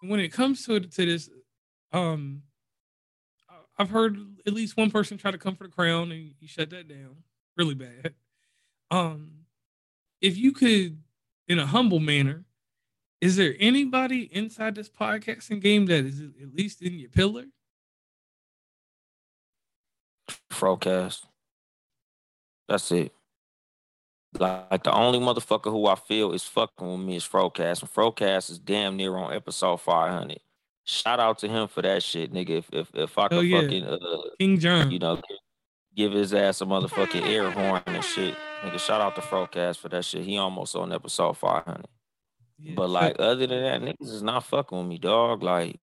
when it comes to this, um, I've heard at least one person try to come for the crown and he shut that down really bad. Um, if you could, in a humble manner, is there anybody inside this podcasting game that is at least in your pillar? Frocast. That's it. Like the only motherfucker who I feel is fucking with me is Frocast. And Frocast is damn near on episode 500. Shout out to him for that shit, nigga. If I Oh could yeah, fucking King you John. know give his ass a motherfucking air horn and shit. Nigga, shout out to Frocast for that shit. He almost on episode 500. Yeah, But like other than that, niggas is not fucking with me, dog. Like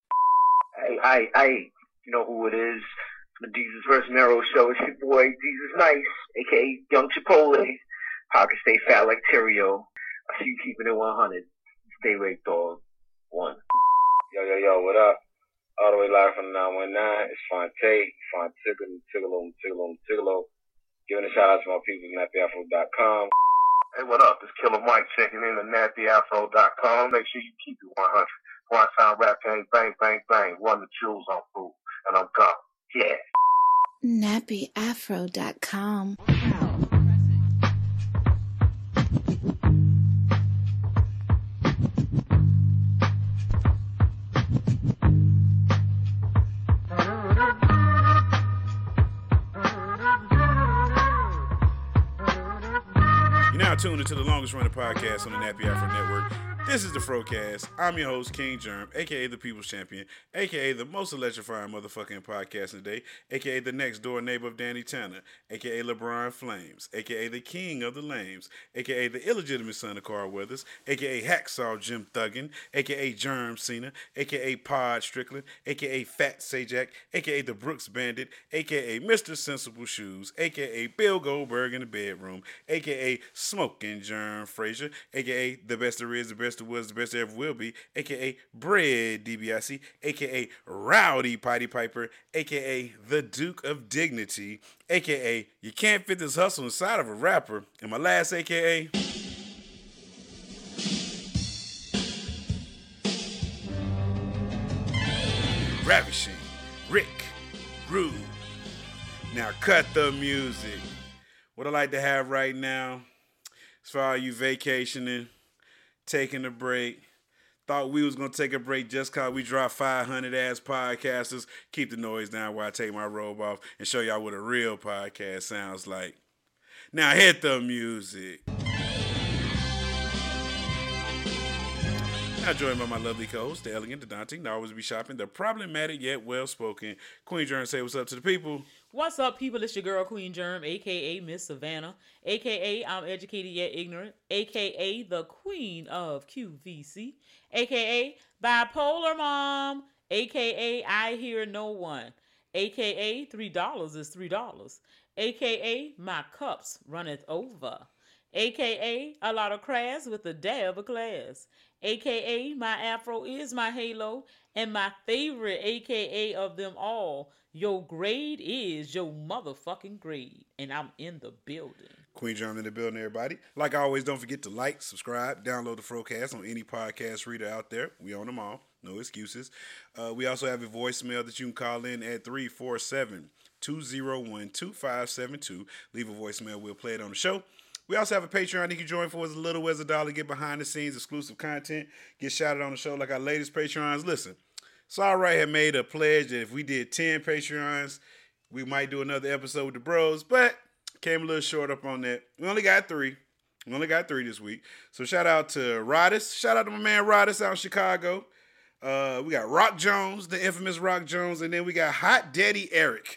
you know who it is. The Jesus vs. Mero show. It's your boy, Jesus Nice, aka Young Chipotle. Pocket stay fat like Terrio. I see you keeping it 100. Stay awake, dog. One. Yo, what up? All the way live from the 919. It's Fonte, Tigolo. Giving a shout out to my people at nappyafro.com. Hey, what up? It's Killer Mike checking in at nappyafro.com. Make sure you keep it 100. One sound rap gang, bang, bang, bang. Run the jewels on food. And I'm gone. Yeah. nappyafro.com. Tuned into the longest running podcast on the Nappy Afro Network. This is the Frocast. I'm your host, King Germ, aka the People's Champion, aka the most electrifying motherfucking podcast today, aka the next door neighbor of Danny Tanner, aka LeBron Flames, aka the King of the Lames, aka the illegitimate son of Carl Weathers, aka Hacksaw Jim Thuggin, aka Germ Cena, aka Pod Strickland, aka Fat Sajak, aka the Brooks Bandit, aka Mr. Sensible Shoes, aka Bill Goldberg in the bedroom, aka Smoking Germ Frazier, aka the best there is, the best there was, the best there ever will be, aka Bread DiBiase, aka Rowdy Piety Piper, aka the Duke of Dignity, aka you can't fit this hustle inside of a rapper, and my last aka Ravishing Rick Rude. Now cut the music. What I like to have right now, as far as you vacationing, taking a break, thought we was going to take a break just because we dropped 500 ass podcasters. Keep the noise down while I take my robe off and show y'all what a real podcast sounds like. Now hit the music. Now joined by my lovely co-host, the elegant, the daunting, the always be shopping, the problematic yet well-spoken Queen Germ. Say what's up to the people. What's up, people? It's your girl, Queen Germ, a.k.a. Miss Savannah, a.k.a. I'm educated yet ignorant, a.k.a. the Queen of QVC, a.k.a. Bipolar Mom, a.k.a. I Hear No One, a.k.a. $3 is $3, a.k.a. My Cups Runneth Over, a.k.a. A lot of crass with a dab of class, a.k.a. My Afro is my halo, and my favorite a.k.a. of them all, your grade is your motherfucking grade. And I'm in the building. Queen Germ in the building, everybody. Like always, don't forget to like, subscribe, download the Frocast on any podcast reader out there. We own them all. No excuses. We also have a voicemail that you can call in at 347-201-2572. Leave a voicemail. We'll play it on the show. We also have a Patreon you can join for as little as $1. Get behind the scenes, exclusive content. Get shouted on the show like our latest Patreons. Listen. Saw Right had made a pledge that if we did 10 Patreons, we might do another episode with the bros, but came a little short up on that. We only got 3. We only got 3 this week. So shout out to Rodis. Shout out to my man Rodis out in Chicago. We got Rock Jones, the infamous Rock Jones, and then we got Hot Daddy Eric.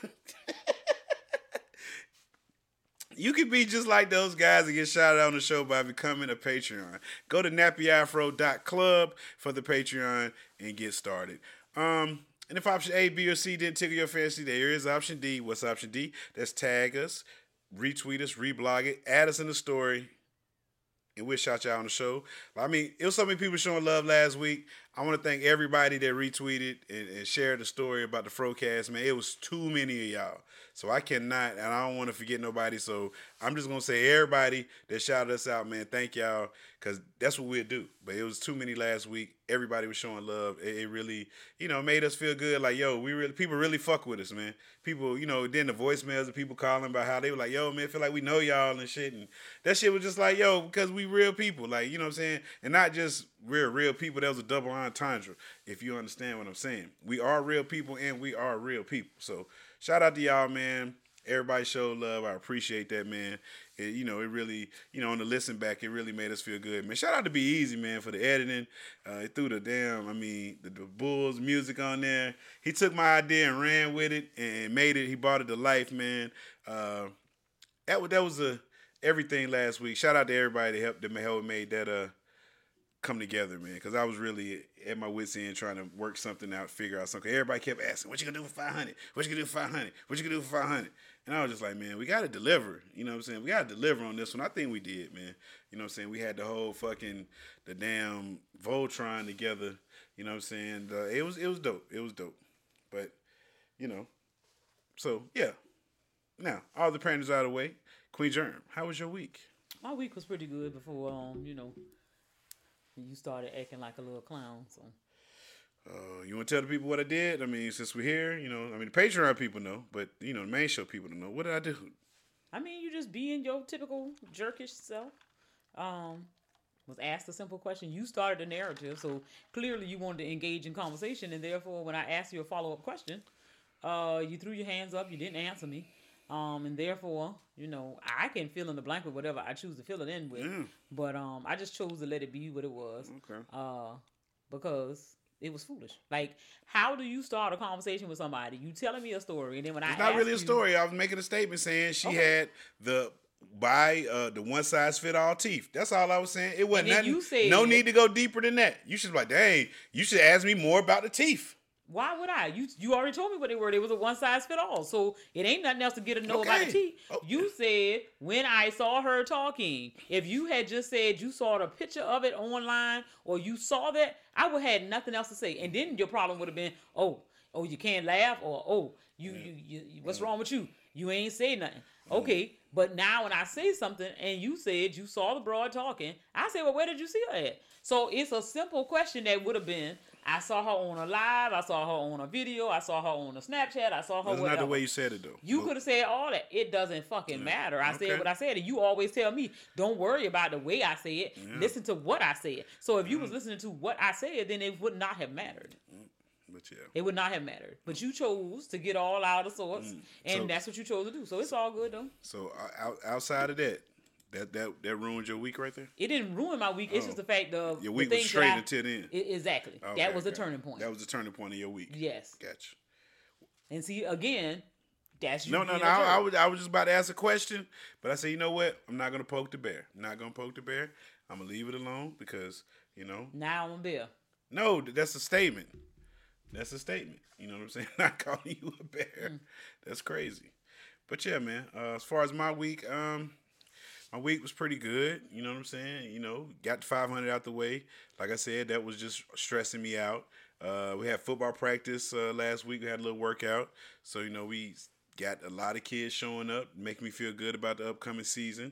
You can be just like those guys and get shouted out on the show by becoming a Patreon. Go to nappyafro.club for the Patreon and get started. And if option A, B, or C didn't tickle your fancy, there is option D. What's option D? That's tag us, retweet us, reblog it, add us in the story, and we'll shout you out on the show. I mean, it was so many people showing love last week. I want to thank everybody that retweeted and shared the story about the Frocast, man. It was too many of y'all. So I cannot, and I don't want to forget nobody. So I'm just going to say everybody that shouted us out, man, thank y'all, because that's what we'll do. But it was too many last week. Everybody was showing love. It really, made us feel good. Like, yo, people really fuck with us, man. People, then the voicemails of people calling about how they were like, yo, man, feel like we know y'all and shit. And that shit was just like, yo, because we real people. Like, you know what I'm saying? And not just real people. That was a double entendre, if you understand what I'm saying. We are real people and we are real people. So shout out to y'all, man. Everybody showed love. I appreciate that, man. It really, on the listen back, it really made us feel good, man. Shout out to Be Easy, man, for the editing. It threw the Bulls music on there. He took my idea and ran with it and made it. He brought it to life, man. That was everything last week. Shout out to everybody that helped made that come together, man, because I was really at my wit's end trying to work something out, figure out something. Everybody kept asking, what you gonna do for 500? What you gonna do for 500? What you gonna do for 500? And I was just like, man, we got to deliver. You know what I'm saying? We got to deliver on this one. I think we did, man. You know what I'm saying? We had the whole the damn Voltron together. You know what I'm saying? It was dope. It was dope. But, so, yeah. Now, all the parents out of the way. Queen Germ, how was your week? My week was pretty good before, you started acting like a little clown, so. You want to tell the people what I did? I mean, since we're here, the Patreon people know, but, the main show people don't know. What did I do? I mean, you just being your typical jerkish self. Was asked a simple question. You started the narrative, so clearly you wanted to engage in conversation, and therefore, when I asked you a follow-up question, you threw your hands up, you didn't answer me. And therefore, I can fill in the blank with whatever I choose to fill it in with. But I just chose to let it be what it was. Okay. Because it was foolish. Like, how do you start a conversation with somebody? You telling me a story, and then when it's not really a story. I was making a statement saying she had the one size fit all teeth. That's all I was saying. It wasn't nothing. You said, no need to go deeper than that. You should be like, dang, you should ask me more about the teeth. Why would I? You already told me what they were. It was a one size fit all. So it ain't nothing else to get to know about the teeth. Oh. You said when I saw her talking, if you had just said you saw the picture of it online or you saw that, I would have had nothing else to say. And then your problem would have been, oh, you can't laugh, or you what's wrong with you? You ain't say nothing. Okay, but now when I say something and you said you saw the broad talking, I say, well, where did you see her at? So it's a simple question that would have been, I saw her on a live, I saw her on a video, I saw her on a Snapchat, I saw her That's whatever. not the way you said it, though. You could have said all that. It doesn't fucking matter. I said what I said, and you always tell me, don't worry about the way I say it. Yeah. Listen to what I said. So if you was listening to what I said, then it would not have mattered. But yeah. It would not have mattered. But you chose to get all out of sorts, and that's what you chose to do. So it's all good, though. So outside of that ruined your week right there? It didn't ruin my week. It's just the fact of your week was straight until then. Exactly. Okay, that was the turning point. That was the turning point of your week. Yes. Gotcha. And see, again, that's you. No. I was just about to ask a question, but I said, you know what? I'm not gonna poke the bear. I'm not gonna poke the bear. I'm gonna leave it alone because Now I'm a bear. No, that's a statement. That's a statement. You know what I'm saying? Not calling you a bear. That's crazy. But yeah, man. As far as my week, my week was pretty good. You know what I'm saying? Got the 500 out the way. Like I said, that was just stressing me out. We had football practice last week. We had a little workout. So, we got a lot of kids showing up, making me feel good about the upcoming season.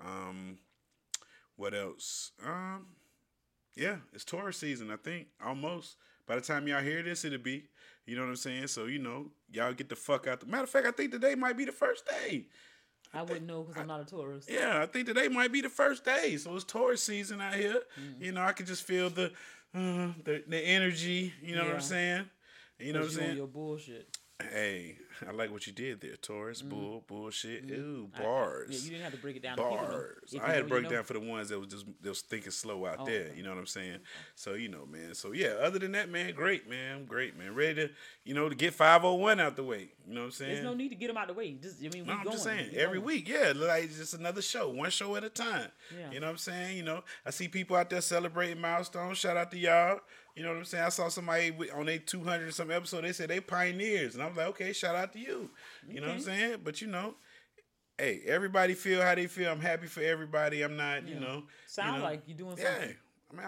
What else? Yeah, it's tourist season, I think, almost. By the time y'all hear this, it'll be. You know what I'm saying? So, y'all get the fuck out. Matter of fact, I think today might be the first day. I wouldn't know because I'm not a tourist. Yeah, I think today might be the first day. So it's tourist season out here. I can just feel the energy. You know what I'm saying? You know what I'm saying? Your bullshit. Hey, I like what you did there, Taurus. Bullshit. Ooh, bars. You didn't have to break it down. Bars. I had to break it down for the ones that was thinking slow out there. Okay. You know what I'm saying? Okay. So man. So yeah. Other than that, man, great, man. I'm great, man. Ready to to get 501 out the way. You know what I'm saying? There's no need to get them out the way. I'm just saying every week. Yeah, like just another show, one show at a time. Yeah. You know what I'm saying? I see people out there celebrating milestones. Shout out to y'all. You know what I'm saying? I saw somebody on their 200 or some episode. They said they pioneers, and I was like, okay, shout out to you. You know what I'm saying? But hey, everybody feel how they feel. I'm happy for everybody. I'm not, Sound like you're doing something. Yeah, I'm just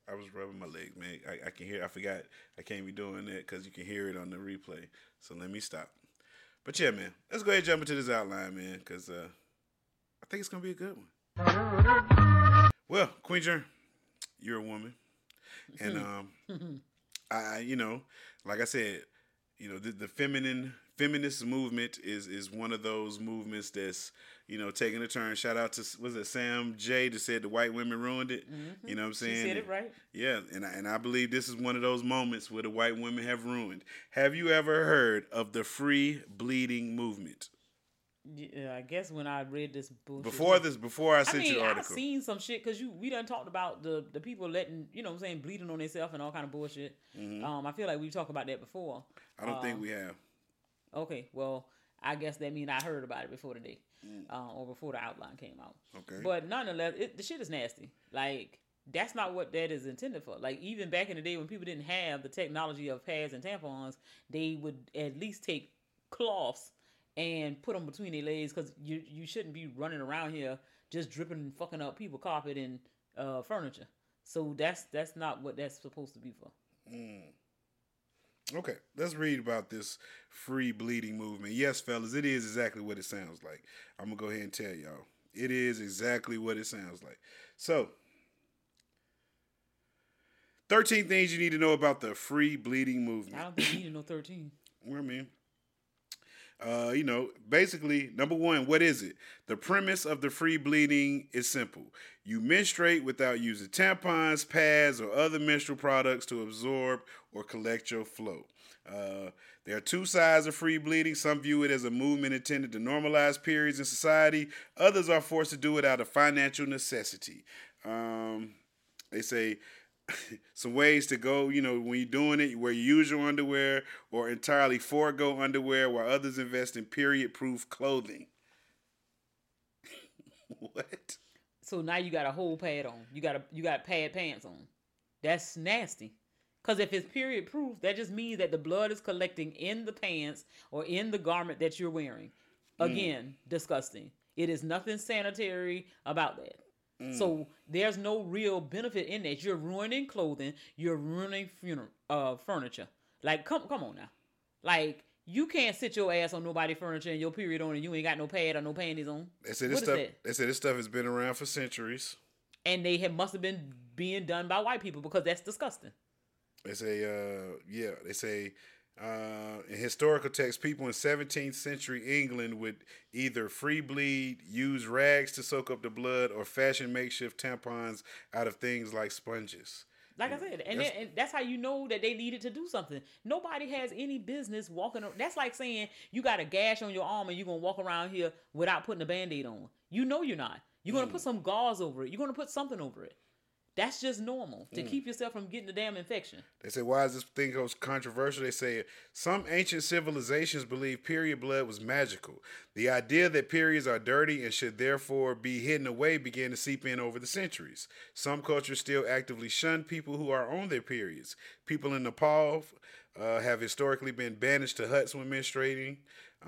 I was rubbing my legs, man. I can hear. I forgot I can't be doing that because you can hear it on the replay. So let me stop. But yeah, man, let's go ahead and jump into this outline, man, because I think it's gonna be a good one. Well, Queen Germ, you're a woman, and I, like I said, the feminist movement is one of those movements that's, taking a turn. Shout out to, was it Sam J that said the white women ruined it? Mm-hmm. You know what I'm saying? She said it right. Yeah, and I believe this is one of those moments where the white women have ruined. Have you ever heard of the free bleeding movement? Yeah, I guess when I read this bullshit. Before I sent you the article. I've seen some shit because we done talked about the people letting, bleeding on themselves and all kind of bullshit. Mm-hmm. I feel like we've talked about that before. I don't think we have. Okay, well, I guess that means I heard about it before today, or before the outline came out. Okay. But nonetheless, the shit is nasty. Like, that's not what that is intended for. Like, even back in the day when people didn't have the technology of pads and tampons, they would at least take cloths and put them between their legs, because you shouldn't be running around here just dripping and fucking up people's carpet and furniture. So that's not what that's supposed to be for. Okay, let's read about this free bleeding movement. Yes, fellas, it is exactly what it sounds like. I'm going to go ahead and tell y'all. It is exactly what it sounds like. So, 13 things you need to know about the free bleeding movement. I don't think you need to know 13. What I mean? Basically, number one, what is it? The premise of the free bleeding is simple. You menstruate without using tampons, pads, or other menstrual products to absorb or collect your flow. There are two sides of free bleeding. Some view it as a movement intended to normalize periods in society. Others are forced to do it out of financial necessity. They say some ways to go, when you're doing it, where you use your underwear or entirely forego underwear, while others invest in period-proof clothing. What? So now you got a whole pad on. You got pad pants on. That's nasty. Because if it's period-proof, that just means that the blood is collecting in the pants or in the garment that you're wearing. Again, disgusting. It is nothing sanitary about that. So there's no real benefit in that. You're ruining clothing. You're ruining furniture. Like, come on now. Like, you can't sit your ass on nobody's furniture and your period on and you ain't got no pad or no panties on. They said this stuff has been around for centuries. And they must have been being done by white people, because that's disgusting. They say, in historical texts, people in 17th century England would either free bleed, use rags to soak up the blood, or fashion makeshift tampons out of things like sponges. Like I said, and that's how you know that they needed to do something. Nobody has any business walking. That's like saying you got a gash on your arm and you're going to walk around here without putting a Band-Aid on. You know you're not. You're going to put some gauze over it. You're going to put something over it. That's just normal to keep yourself from getting the damn infection. They say, why is this thing so controversial? They say, some ancient civilizations believed period blood was magical. The idea that periods are dirty and should therefore be hidden away began to seep in over the centuries. Some cultures still actively shun people who are on their periods. People in Nepal have historically been banished to huts when menstruating.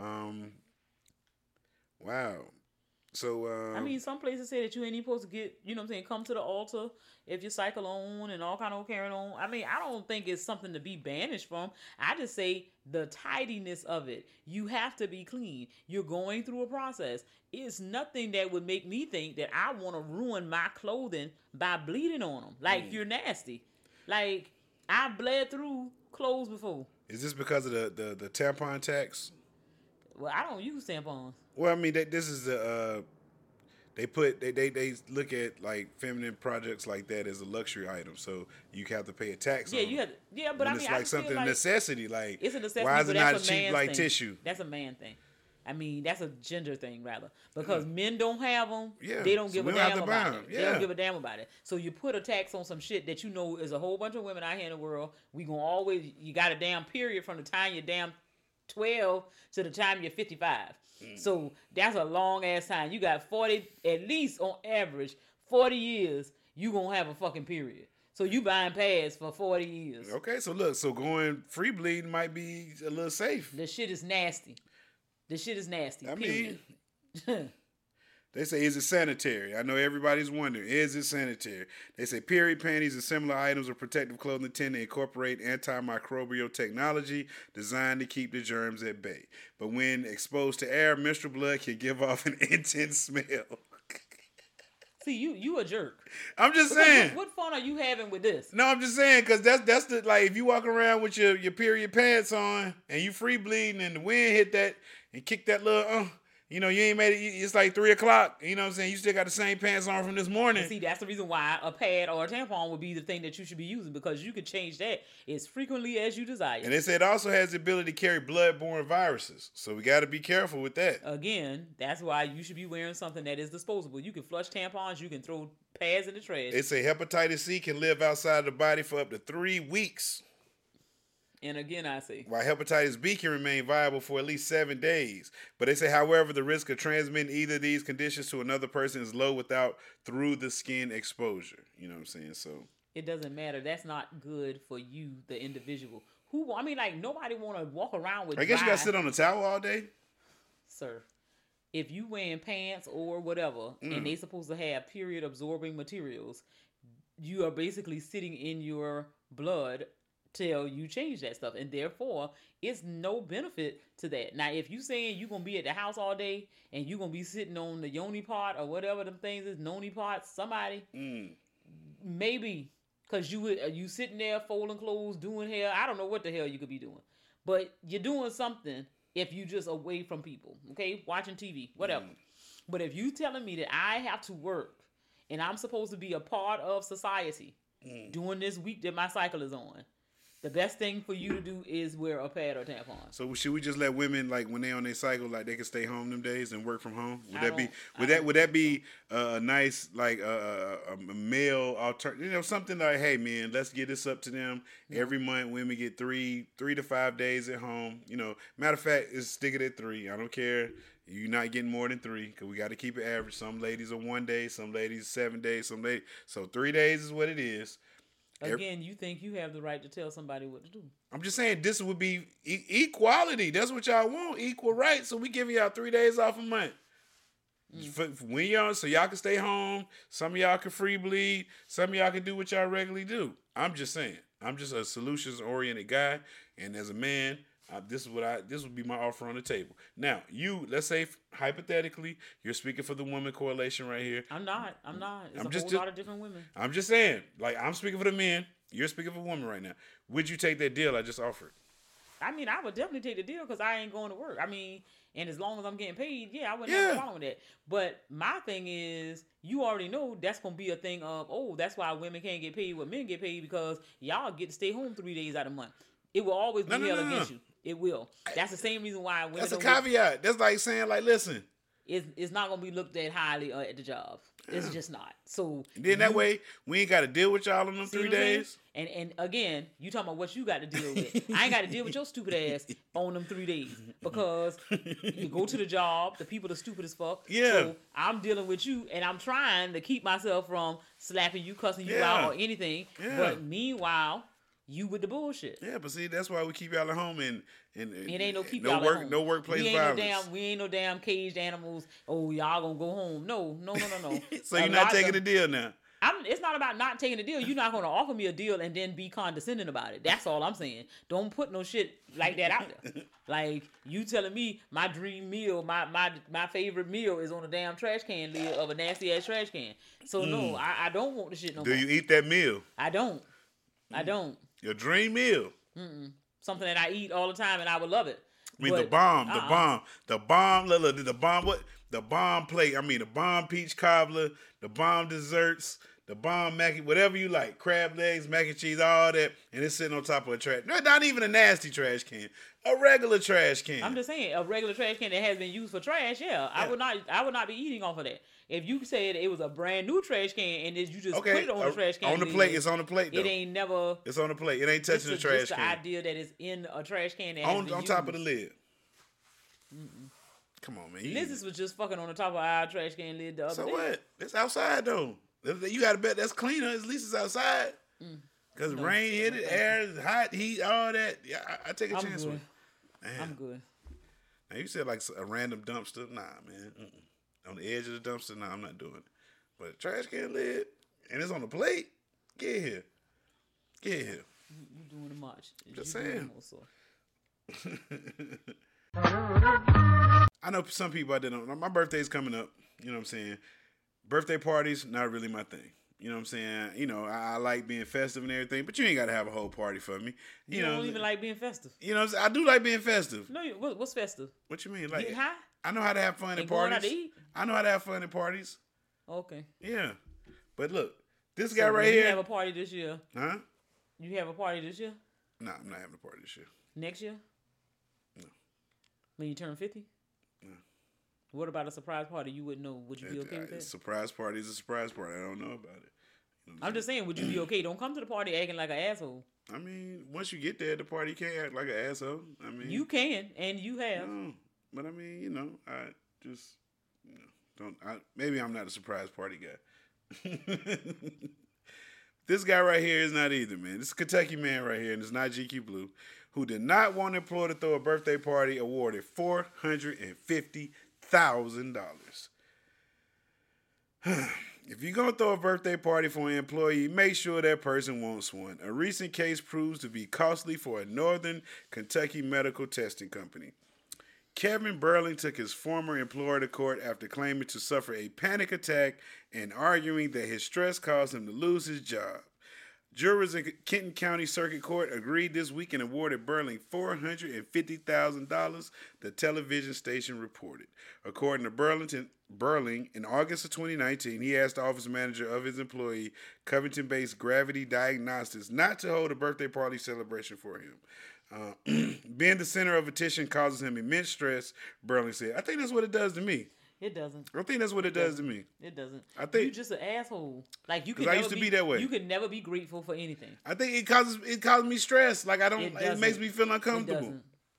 Wow. So, some places say that you ain't even supposed to get, come to the altar if you cycle on and all kind of carrying on. I don't think it's something to be banished from. I just say the tidiness of it. You have to be clean. You're going through a process. It's nothing that would make me think that I want to ruin my clothing by bleeding on them. Like, you're nasty. Like, I've bled through clothes before. Is this because of the tampon tax? Well, I don't use tampons. Well, this is the they look at like feminine projects like that as a luxury item, so you have to pay a tax. Yeah, but it's like something necessity. Like, it's a necessity. Why is it not cheap like tissue? That's a man thing. That's a gender thing rather, because men don't have them. Yeah, they don't give a damn about it. Yeah. They don't give a damn about it. So you put a tax on some shit that is a whole bunch of women out here in the world. You got a damn period from the time you're damn 12 to the time you're 55. So that's a long ass time. You got 40, at least on average, 40 years, you gonna have a fucking period. So you buying pads for 40 years. Okay, so look, going free bleeding might be a little safe. The shit is nasty. Period. They say, is it sanitary? I know everybody's wondering, is it sanitary? They say period panties and similar items of protective clothing tend to incorporate antimicrobial technology designed to keep the germs at bay. But when exposed to air, menstrual blood can give off an intense smell. See, you a jerk. I'm just saying. What fun are you having with this? No, I'm just saying, because that's the, like, if you walk around with your period pants on and you free bleeding and the wind hit that and kick that little, you know, you ain't made it, it's like 3 o'clock, you know what I'm saying? You still got the same pants on from this morning. And see, that's the reason why a pad or a tampon would be the thing that you should be using, because you can change that as frequently as you desire. And they say it also has the ability to carry blood-borne viruses. So we got to be careful with that. Again, that's why you should be wearing something that is disposable. You can flush tampons, you can throw pads in the trash. They say hepatitis C can live outside the body for up to 3 weeks. And again, I say, While hepatitis B can remain viable for at least 7 days. But they say, however, the risk of transmitting either of these conditions to another person is low without through the skin exposure. You know what I'm saying? So it doesn't matter. That's not good for you, the individual. Nobody want to walk around with I guess dry, you got to sit on the towel all day. Sir, if you wearing pants or whatever, and they supposed to have period absorbing materials, you are basically sitting in your blood till you change that stuff, and therefore it's no benefit to that. Now, if you saying you gonna be at the house all day and you gonna be sitting on the yoni pot or whatever them things is, noni pot, somebody maybe because you sitting there folding clothes, doing hair. I don't know what the hell you could be doing, but you're doing something if you just away from people, okay, watching TV, whatever. But if you telling me that I have to work and I'm supposed to be a part of society during this week that my cycle is on, the best thing for you to do is wear a pad or tampon. So should we just let women, like, when they on their cycle, like, they can stay home them days and work from home? Would that be a nice, like, a male alternative? You know, something like, hey man, let's get this up to them. Every month women get 3 to 5 days at home. You know, matter of fact, stick it at 3. I don't care. You're not getting more than 3 because we got to keep it average. Some ladies are 1 day, some ladies 7 days, so 3 days is what it is. Again, you think you have the right to tell somebody what to do. I'm just saying this would be equality. That's what y'all want, equal rights. So we give y'all 3 days off a month. For when y'all, so y'all can stay home. Some of y'all can free bleed. Some of y'all can do what y'all regularly do. I'm just saying. I'm just a solutions-oriented guy. And as a man, this would be my offer on the table. Now, let's say hypothetically, you're speaking for the woman coalition right here. I'm not. There's a whole lot of different women. I'm just saying, like, I'm speaking for the men. You're speaking for women right now. Would you take that deal I just offered? I mean, I would definitely take the deal because I ain't going to work. I mean, and as long as I'm getting paid, I wouldn't have a problem with that. But my thing is, you already know that's going to be a thing of, that's why women can't get paid what men get paid, because y'all get to stay home 3 days out of the month. It will always be held against you. It will. That's the same reason why women. That's a caveat. That's like saying, like, listen, it's not gonna be looked at highly at the job. It's just not. So then that way we ain't got to deal with y'all on them 3 days. And again, you talking about what you got to deal with. I ain't got to deal with your stupid ass on them 3 days, because you go to the job, the people are stupid as fuck. Yeah. So I'm dealing with you, and I'm trying to keep myself from slapping you, cussing you out, or anything. Yeah. But meanwhile, you with the bullshit. Yeah, but see, that's why we keep y'all at home and it ain't no keep no y'all work, at home. no workplace violence. We ain't no damn caged animals. Oh, y'all gonna go home? No. So you're not taking the deal now. It's not about not taking the deal. You're not gonna offer me a deal and then be condescending about it. That's all I'm saying. Don't put no shit like that out there. Like, you telling me my dream meal, my favorite meal is on a damn trash can lid of a nasty ass trash can. So no, I don't want the shit no more. Do you eat that meal? I don't. Your dream meal. Something that I eat all the time, and I would love it. I mean, the bomb, look, the bomb, what? The bomb plate. I mean, the bomb peach cobbler, the bomb desserts, the bomb whatever you like. Crab legs, mac and cheese, all that. And it's sitting on top of a trash. Not even a nasty trash can. A regular trash can. I'm just saying, a regular trash can that has been used for trash, I would not be eating off of that. If you said it was a brand new trash can and you just put it on the trash can. On the plate, it's on the plate though. It ain't never. It's on the plate. It ain't touching the trash can. The idea that it's in a trash can that on top of the lid. Come on, man. Liz was just fucking on the top of our trash can lid the other day. So what? It's outside though. You got to bet that's cleaner. At least it's outside. Because rain hit it, air, hot, heat, all that. Yeah, I take a chance with it. I'm good. Now you said like a random dumpster. Nah, man. on the edge of the dumpster. No, I'm not doing it. But trash can lid, and it's on the plate. Get here. Get here. You doing it much. Just You doing saying. it also. I know some people out there don't. My birthday's coming up. You know what I'm saying? Birthday parties, not really my thing. You know what I'm saying? You know, I like being festive and everything, but you ain't got to have a whole party for me. You don't even like being festive. You know what I'm saying? I do like being festive. No, what's festive? What you mean? Like, Getting high? I know how to have fun at And going parties. out to eat? I know how to have fun at parties. Okay. Yeah. But look, this guy So right when here. You have a party this year. Huh? You have a party this year? No, I'm not having a party this year. Next year? No. When you turn 50? No. What about a surprise party? You wouldn't know. Would you be okay with that? Surprise party is a surprise party. I don't know about it. You know I'm just saying, would you be okay? Don't come to the party acting like an asshole. I mean, once you get there at the party, you can't act like an asshole. I mean, You can, and you have. No, but I mean, you know, I just, you know, don't. Maybe I'm not a surprise party guy. This guy right here is not either, man. This is a Kentucky man right here, and it's not GQ Blue, who did not want an employee to throw a birthday party, awarded $450,000. If you're going to throw a birthday party for an employee, make sure that person wants one. A recent case proves to be costly for a northern Kentucky medical testing company. Kevin Burling took his former employer to court after claiming to suffer a panic attack and arguing that his stress caused him to lose his job. Jurors in Kenton County Circuit Court agreed this week and awarded Burling $450,000, the television station reported. According to Burling, in August of 2019, he asked the office manager of his employee, Covington-based Gravity Diagnostics, not to hold a birthday party celebration for him. Being the center of attention causes him immense stress, Burling said. I think that's what it does to me. It doesn't. I think that's what it does to me. It doesn't. I think you just an asshole. Like you can. I used to be that way. You can never be grateful for anything. I think it causes me stress. Like I don't. It makes me feel uncomfortable.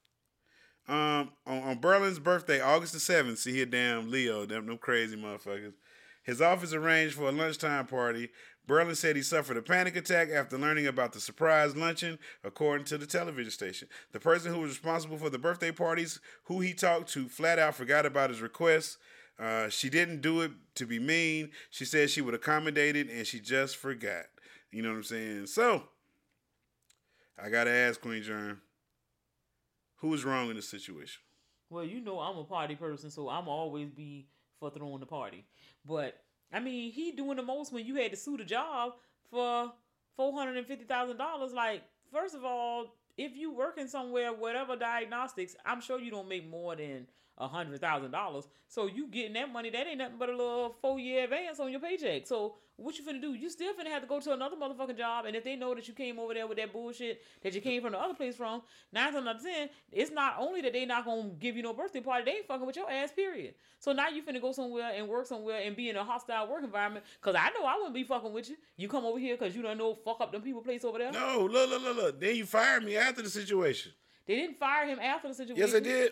On Burling's birthday, August the 7th, see here, damn Leo, them crazy motherfuckers. His office arranged for a lunchtime party. Burling said he suffered a panic attack after learning about the surprise luncheon, according to the television station. The person who was responsible for the birthday parties, who he talked to, flat out forgot about his request. She didn't do it to be mean. She said she would accommodate it, and she just forgot. You know what I'm saying? So, I got to ask Queen Germ, who is wrong in this situation? Well, you know I'm a party person, so I'm always be for throwing the party. But I mean, he doing the most when you had to sue the job for $450,000. Like, first of all, if you working somewhere, whatever diagnostics, I'm sure you don't make more than $100,000. So you getting that money, that ain't nothing but a little 4-year advance on your paycheck. So what you finna do? You still finna have to go to another motherfucking job. And if they know that you came over there with that bullshit that you came from the other place from, 9 times out of 10, it's not only that they not gonna give you no birthday party, they ain't fucking with your ass, period. So now you finna go somewhere and work somewhere and be in a hostile work environment. Cause I know I wouldn't be fucking with you. You come over here cause you don't know fuck up them people place over there. No, look. Then you fired me after the situation. They didn't fire him after the situation. Yes, they did.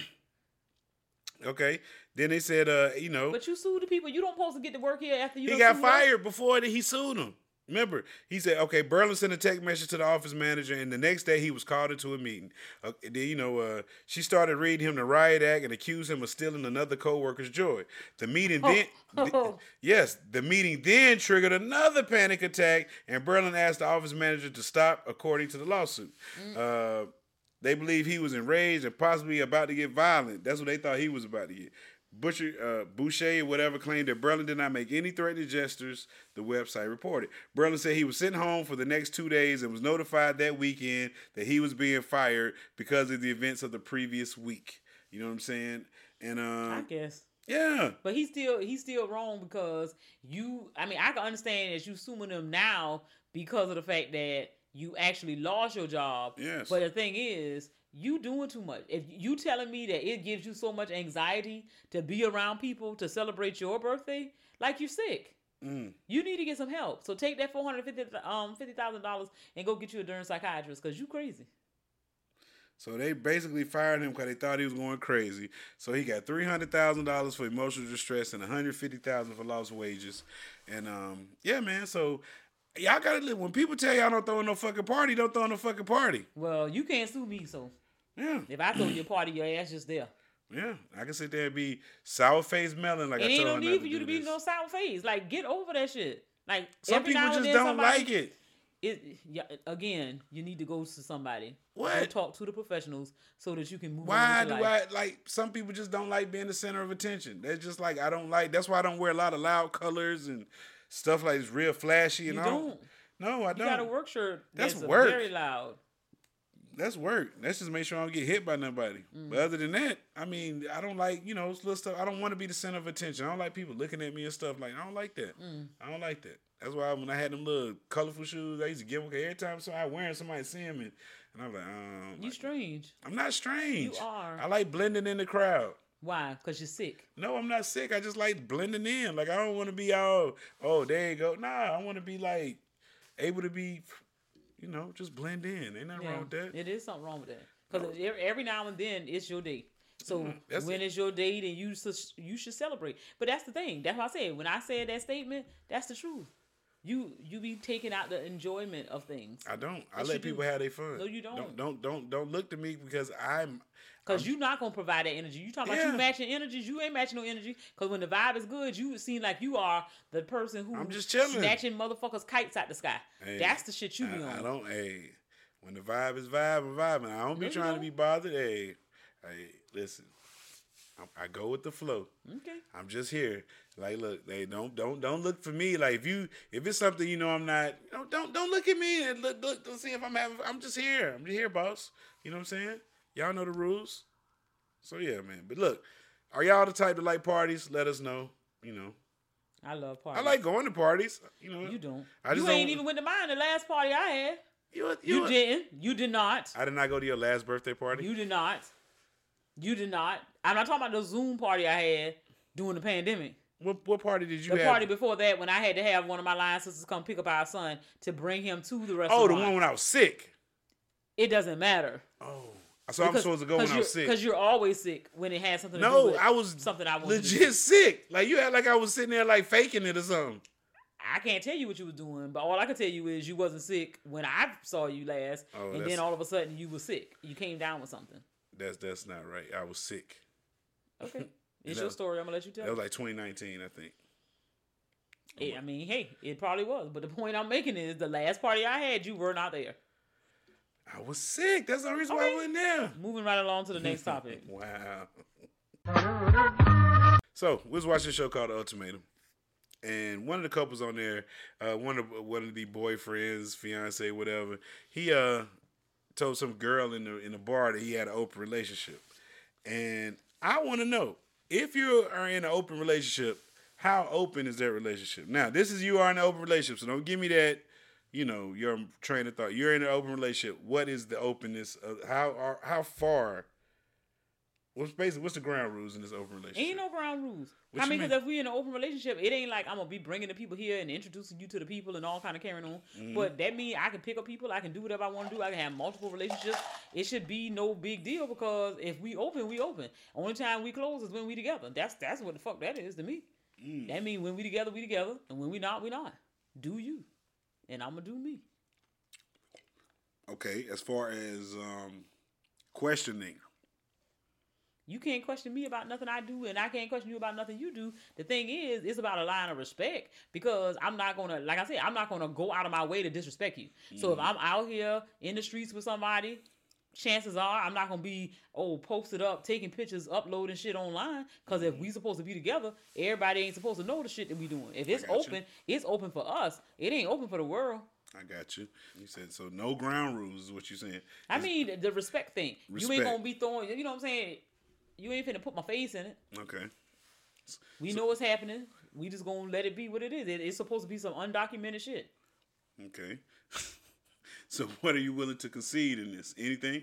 Okay. Then they said, you know. But you sued the people. You don't supposed to get to work here after you. He got fired before he sued them. Remember, he said, okay, Burling sent a text message to the office manager, and the next day he was called into a meeting. Then, you know, she started reading him the riot act and accused him of stealing another co-worker's joy. The meeting the meeting then triggered another panic attack, and Burling asked the office manager to stop, according to the lawsuit. They believe he was enraged and possibly about to get violent. That's what they thought he was about to get. Boucher, whatever, claimed that Burling did not make any threatening gestures, the website reported. Burling said he was sent home for the next 2 days and was notified that weekend that he was being fired because of the events of the previous week. You know what I'm saying? And I guess. Yeah. But he's still wrong because I can understand that you suing him now because of the fact that you actually lost your job. Yes. But the thing is, you doing too much. If you telling me that it gives you so much anxiety to be around people to celebrate your birthday, like you sick. You need to get some help. So take that $450,000 and go get you a darn psychiatrist because you crazy. So they basically fired him because they thought he was going crazy. So he got $300,000 for emotional distress and $150,000 for lost wages. And yeah, man. So y'all gotta live. When people tell y'all don't throw no fucking party, don't throw no fucking party. Well, you can't sue me, so yeah. If I throw your party, your ass just there. Yeah, I can sit there and be sour faced melon like It I ain't told no her need not for to you do to be this. no sour face. Like, get over that shit. Like, Some every people now and just then don't somebody, like it. Again, you need to go to somebody. What? Go talk to the professionals so that you can move Why on with do your life. I like? Some people just don't like being the center of attention. They're just like I don't like. That's why I don't wear a lot of loud colors and stuff like it's real flashy. And You all. don't. No, I You don't. got a work shirt That's that's work. very loud. That's work. Let's just make sure I don't get hit by nobody. But other than that, I mean, I don't like, it's little stuff. I don't want to be the center of attention. I don't like people looking at me and stuff. Like, I don't like that. I don't like that. That's why when I had them little colorful shoes, I used to give them every time I wear them, somebody see them. And I'm like, You strange. I'm not strange. You are. I like blending in the crowd. Why? Because you're sick. No, I'm not sick. I just like blending in. Like, I don't want to be all, oh, there you go. Nah, I want to be like, able to be, just blend in. Ain't nothing wrong with that. It is something wrong with that. Because every now and then it's your day. So when it's your day, then you should celebrate. But that's the thing. That's what I said. When I said that statement, that's the truth. You be taking out the enjoyment of things. I don't. I Yes, let you do. people have their fun. No, you don't. Don't look to me because Because you're not going to provide that energy. You talking about you matching energies. You ain't matching no energy. Because when the vibe is good, you seem like you are the person who I'm just chilling. snatching motherfuckers' kites out the sky. Hey, That's the shit you be on. I don't. Hey, when the vibe is I'm vibing. I don't be trying to be bothered. Hey, listen. I go with the flow. Okay. I'm just here. Like, look, hey, don't look for me. Like, if it's something I'm not, don't look at me and look to see if I'm just here. I'm just here, boss. You know what I'm saying? Y'all know the rules. So yeah, man. But look, are y'all the type to like parties? Let us know. I love parties. I like going to parties. You don't. I just you ain't even went to mine the last party I had. You didn't. You did not. I did not go to your last birthday party. You did not. You did not. I'm not talking about the Zoom party I had during the pandemic. What party did you have? The party before that when I had to have one of my line sisters come pick up our son to bring him to the restaurant. Oh, the one when I was sick. It doesn't matter. Oh. So I'm supposed to go when I was sick. Because you're always sick when it has something to do No, with I was something I wanted legit to do. sick. Like you had like I was sitting there like faking it or something. I can't tell you what you were doing, but all I can tell you is you wasn't sick when I saw you last, and then all of a sudden you were sick. You came down with something. That's not right. I was sick. Okay. It's your story. I'm going to let you tell it. That was like 2019, I think. I mean, hey, it probably was. But the point I'm making is the last party I had, you were not there. I was sick. That's the reason why I wasn't there. Moving right along to the next topic. Wow. So, we was watching a show called The Ultimatum. And one of the couples on there, one of the boyfriends, fiance, whatever, he told some girl in the bar that he had an open relationship. And I want to know, if you are in an open relationship, how open is that relationship? Now, you are in an open relationship, so don't give me that, your train of thought. You're in an open relationship. What is the openness of how far? What's the ground rules in this open relationship? Ain't no ground rules. What you mean? Because if we in an open relationship, it ain't like I'm gonna be bringing the people here and introducing you to the people and all kind of carrying on. Mm-hmm. But that means I can pick up people. I can do whatever I want to do. I can have multiple relationships. It should be no big deal because if we open, we open. Only time we close is when we together. That's what the fuck that is to me. That means when we together, and when we not, we not. Do you? And I'm gonna do me. Okay, as far as questioning. You can't question me about nothing I do, and I can't question you about nothing you do. The thing is, it's about a line of respect because I'm not going to, like I said, I'm not going to go out of my way to disrespect you. So if I'm out here in the streets with somebody, chances are I'm not going to be, posted up, taking pictures, uploading shit online because if we supposed to be together, everybody ain't supposed to know the shit that we doing. If it's open, it's open for us. It ain't open for the world. I got you. You said, so no ground rules is what you're saying. I mean, the respect thing. Respect. You ain't going to be throwing, you know what I'm saying? You ain't finna put my face in it. Okay. We know what's happening. We just gonna let it be what it is. It's supposed to be some undocumented shit. Okay. So what are you willing to concede in this? Anything?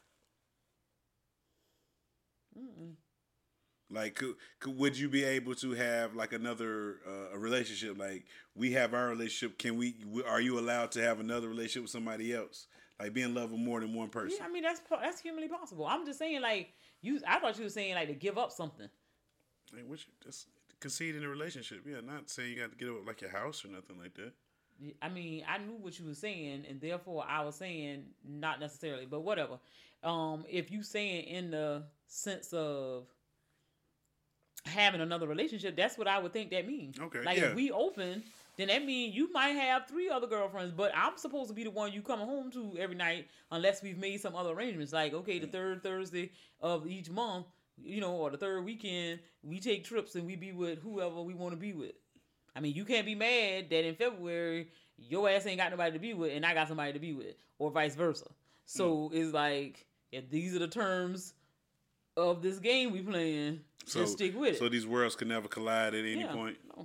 Like, would you be able to have like another a relationship? Like we have our relationship. Are you allowed to have another relationship with somebody else? Like be in love with more than one person? Yeah, I mean that's humanly possible. I'm just saying like I thought you were saying like to give up something. Like just concede in a relationship. Yeah, not saying you got to give up like your house or nothing like that. I mean, I knew what you were saying, and therefore I was saying not necessarily, but whatever. If you saying in the sense of having another relationship, that's what I would think that means. Okay, like yeah. if we open, then that means you might have 3 other girlfriends, but I'm supposed to be the one you coming home to every night unless we've made some other arrangements. Like, okay, the third Thursday of each month, or the third weekend, we take trips and we be with whoever we want to be with. I mean, you can't be mad that in February your ass ain't got nobody to be with and I got somebody to be with, or vice versa. So it's like, if these are the terms of this game we playing, just stick with it. So these worlds can never collide at any point? No.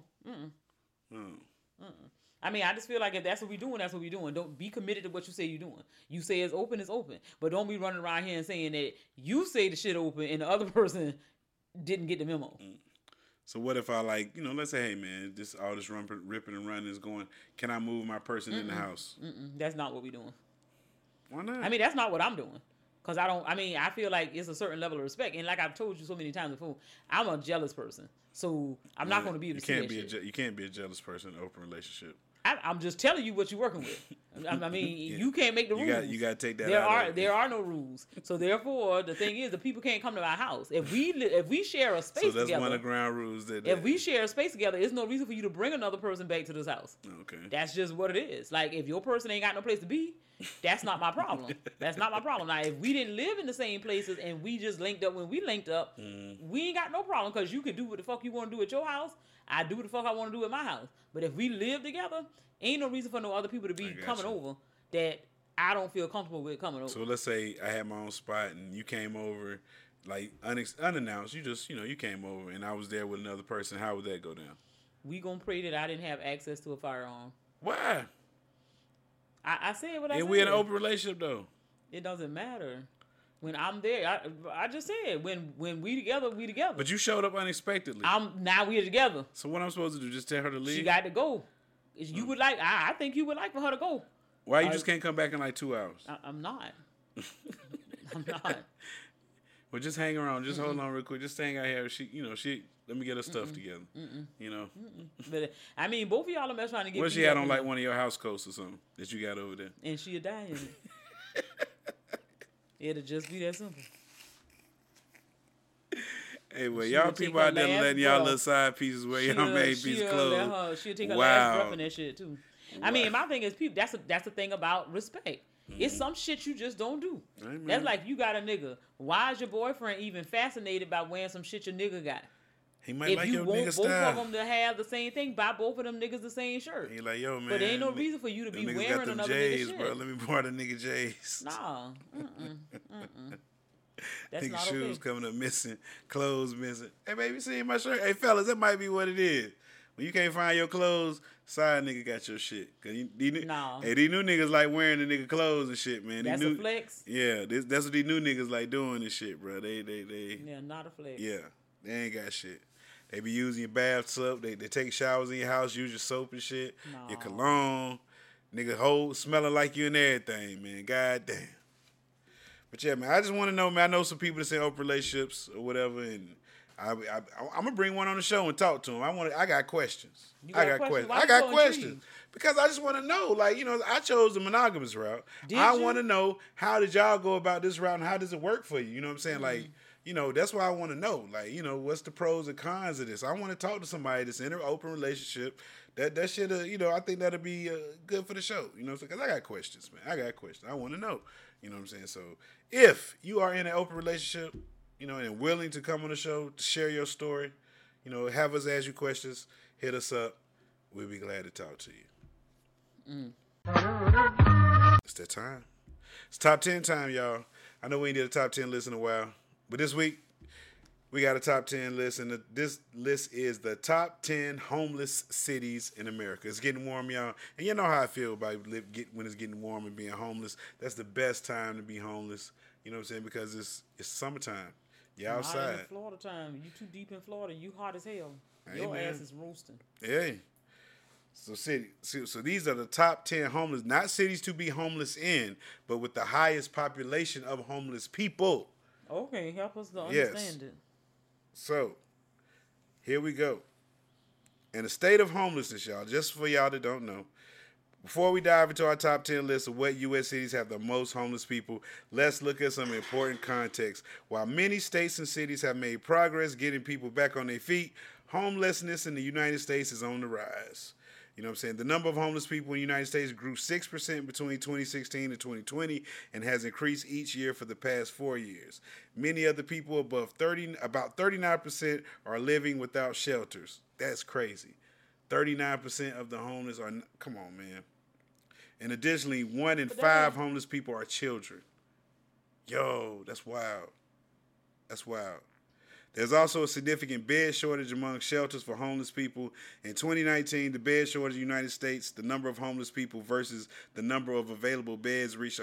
I mean, I just feel like if that's what we're doing, that's what we're doing. Don't be committed to what you say you're doing. You say it's open, but don't be running around here and saying that you say the shit open and the other person didn't get the memo. So what if I let's say, hey man, all this ripping and running is going, can I move my person in the house? That's not what we're doing. Why not? I mean, that's not what I'm doing. Because I feel like it's a certain level of respect. And like I've told you so many times before, I'm a jealous person. So I'm not going to be able to say that shit. You can't be a jealous person in an open relationship. I'm just telling you what you're working with. I mean, you can't make the rules. You got to take that There are no rules. So therefore, the thing is, the people can't come to our house. If we share a space together. So that's one of the ground rules. If we share a space together, there's no reason for you to bring another person back to this house. Okay. That's just what it is. Like, if your person ain't got no place to be, that's not my problem. That's not my problem. Now, if we didn't live in the same places and we just linked up when we linked up, we ain't got no problem, because you can do what the fuck you want to do at your house. I do what the fuck I want to do at my house. But if we live together, ain't no reason for no other people to be coming over that I don't feel comfortable with coming over. So let's say I had my own spot and you came over, like unannounced. You just, you came over and I was there with another person. How would that go down? We gonna pray that I didn't have access to a firearm. Why? I said what I said. And we in an open relationship though. It doesn't matter. When I'm there, I just said when we together, we together. But you showed up unexpectedly. Now we're together. So what I'm supposed to do? Just tell her to leave? She got to go. You would like? I think you would like for her to go. Why you just can't come back in like 2 hours? I'm not. I'm not. Well, just hang around. Just hold on real quick. Just hang out here. She let me get her stuff together. But I mean, both of y'all are trying to get. What she had on like one of your house coats or something that you got over there? And she'll die in it. It'll just be that simple. Hey, well, y'all people out there letting y'all little side pieces wear y'all made piece of clothes. She'll take her last breath in that shit too. I mean, my thing is, people. That's the thing about respect. It's some shit you just don't do. Amen. That's like, you got a nigga. Why is your boyfriend even fascinated by wearing some shit your nigga got? He might like your nigga style. If you want both of them to have the same thing, buy both of them niggas the same shirt. He like, yo, man. But there ain't no reason for you to be wearing another J's, nigga shit. Bro. Let me borrow the nigga J's. Nah. That's nigga not shoes okay. coming up missing, clothes missing. Hey, baby, see my shirt? Hey, fellas, that might be what it is. When you can't find your clothes, side nigga got your shit. Hey, these new niggas like wearing the nigga clothes and shit, man. That's a flex? Yeah, that's what these new niggas like doing and shit, bro. They Yeah, not a flex. Yeah, they ain't got shit. They be using your bath soap. They take showers in your house, use your soap and shit. No. Your cologne. Nigga smelling like you and everything, man. God damn. But yeah, man, I just want to know, man. I know some people that say open relationships or whatever, and I'm gonna bring one on the show and talk to him. I got questions. I got questions because I just want to know. Like, I chose the monogamous route. I want to know, how did y'all go about this route and how does it work for you? You know what I'm saying? Like, that's what I want to know. Like, what's the pros and cons of this? I want to talk to somebody that's in an open relationship. That shit, I think that'll be good for the show. You know what I'm saying? Because I got questions, man. I got questions. I want to know. You know what I'm saying? So if you are in an open relationship, and willing to come on the show to share your story, have us ask you questions, hit us up. We'll be glad to talk to you. It's that time. It's top 10 time, y'all. I know we ain't did a top 10 list in a while, but this week we got a top 10 list, and this list is the top 10 homeless cities in America. It's getting warm, y'all, and you know how I feel about when it's getting warm and being homeless. That's the best time to be homeless. You know what I'm saying? Because it's summertime. You outside. Not in Florida time. You too deep in Florida. You hot as hell. Your ass is roasting. Hey. So these are the top 10 homeless, not cities to be homeless in, but with the highest population of homeless people. Okay, help us to understand it. So, here we go. In the state of homelessness, y'all, just for y'all that don't know, Before we dive into our top 10 list of what U.S. cities have the most homeless people, let's look at some important context. While many states and cities have made progress getting people back on their feet, homelessness in the United States is on the rise. You know what I'm saying? The number of homeless people in the United States grew 6% between 2016 and 2020 and has increased each year for the past 4 years. Many of the people about 39% are living without shelters. That's crazy. 39% of the homeless are, come on, man. And additionally, 1 in 5 homeless people are children. Yo, that's wild. That's wild. There's also a significant bed shortage among shelters for homeless people. In 2019, the bed shortage in the United States, the number of homeless people versus the number of available beds reached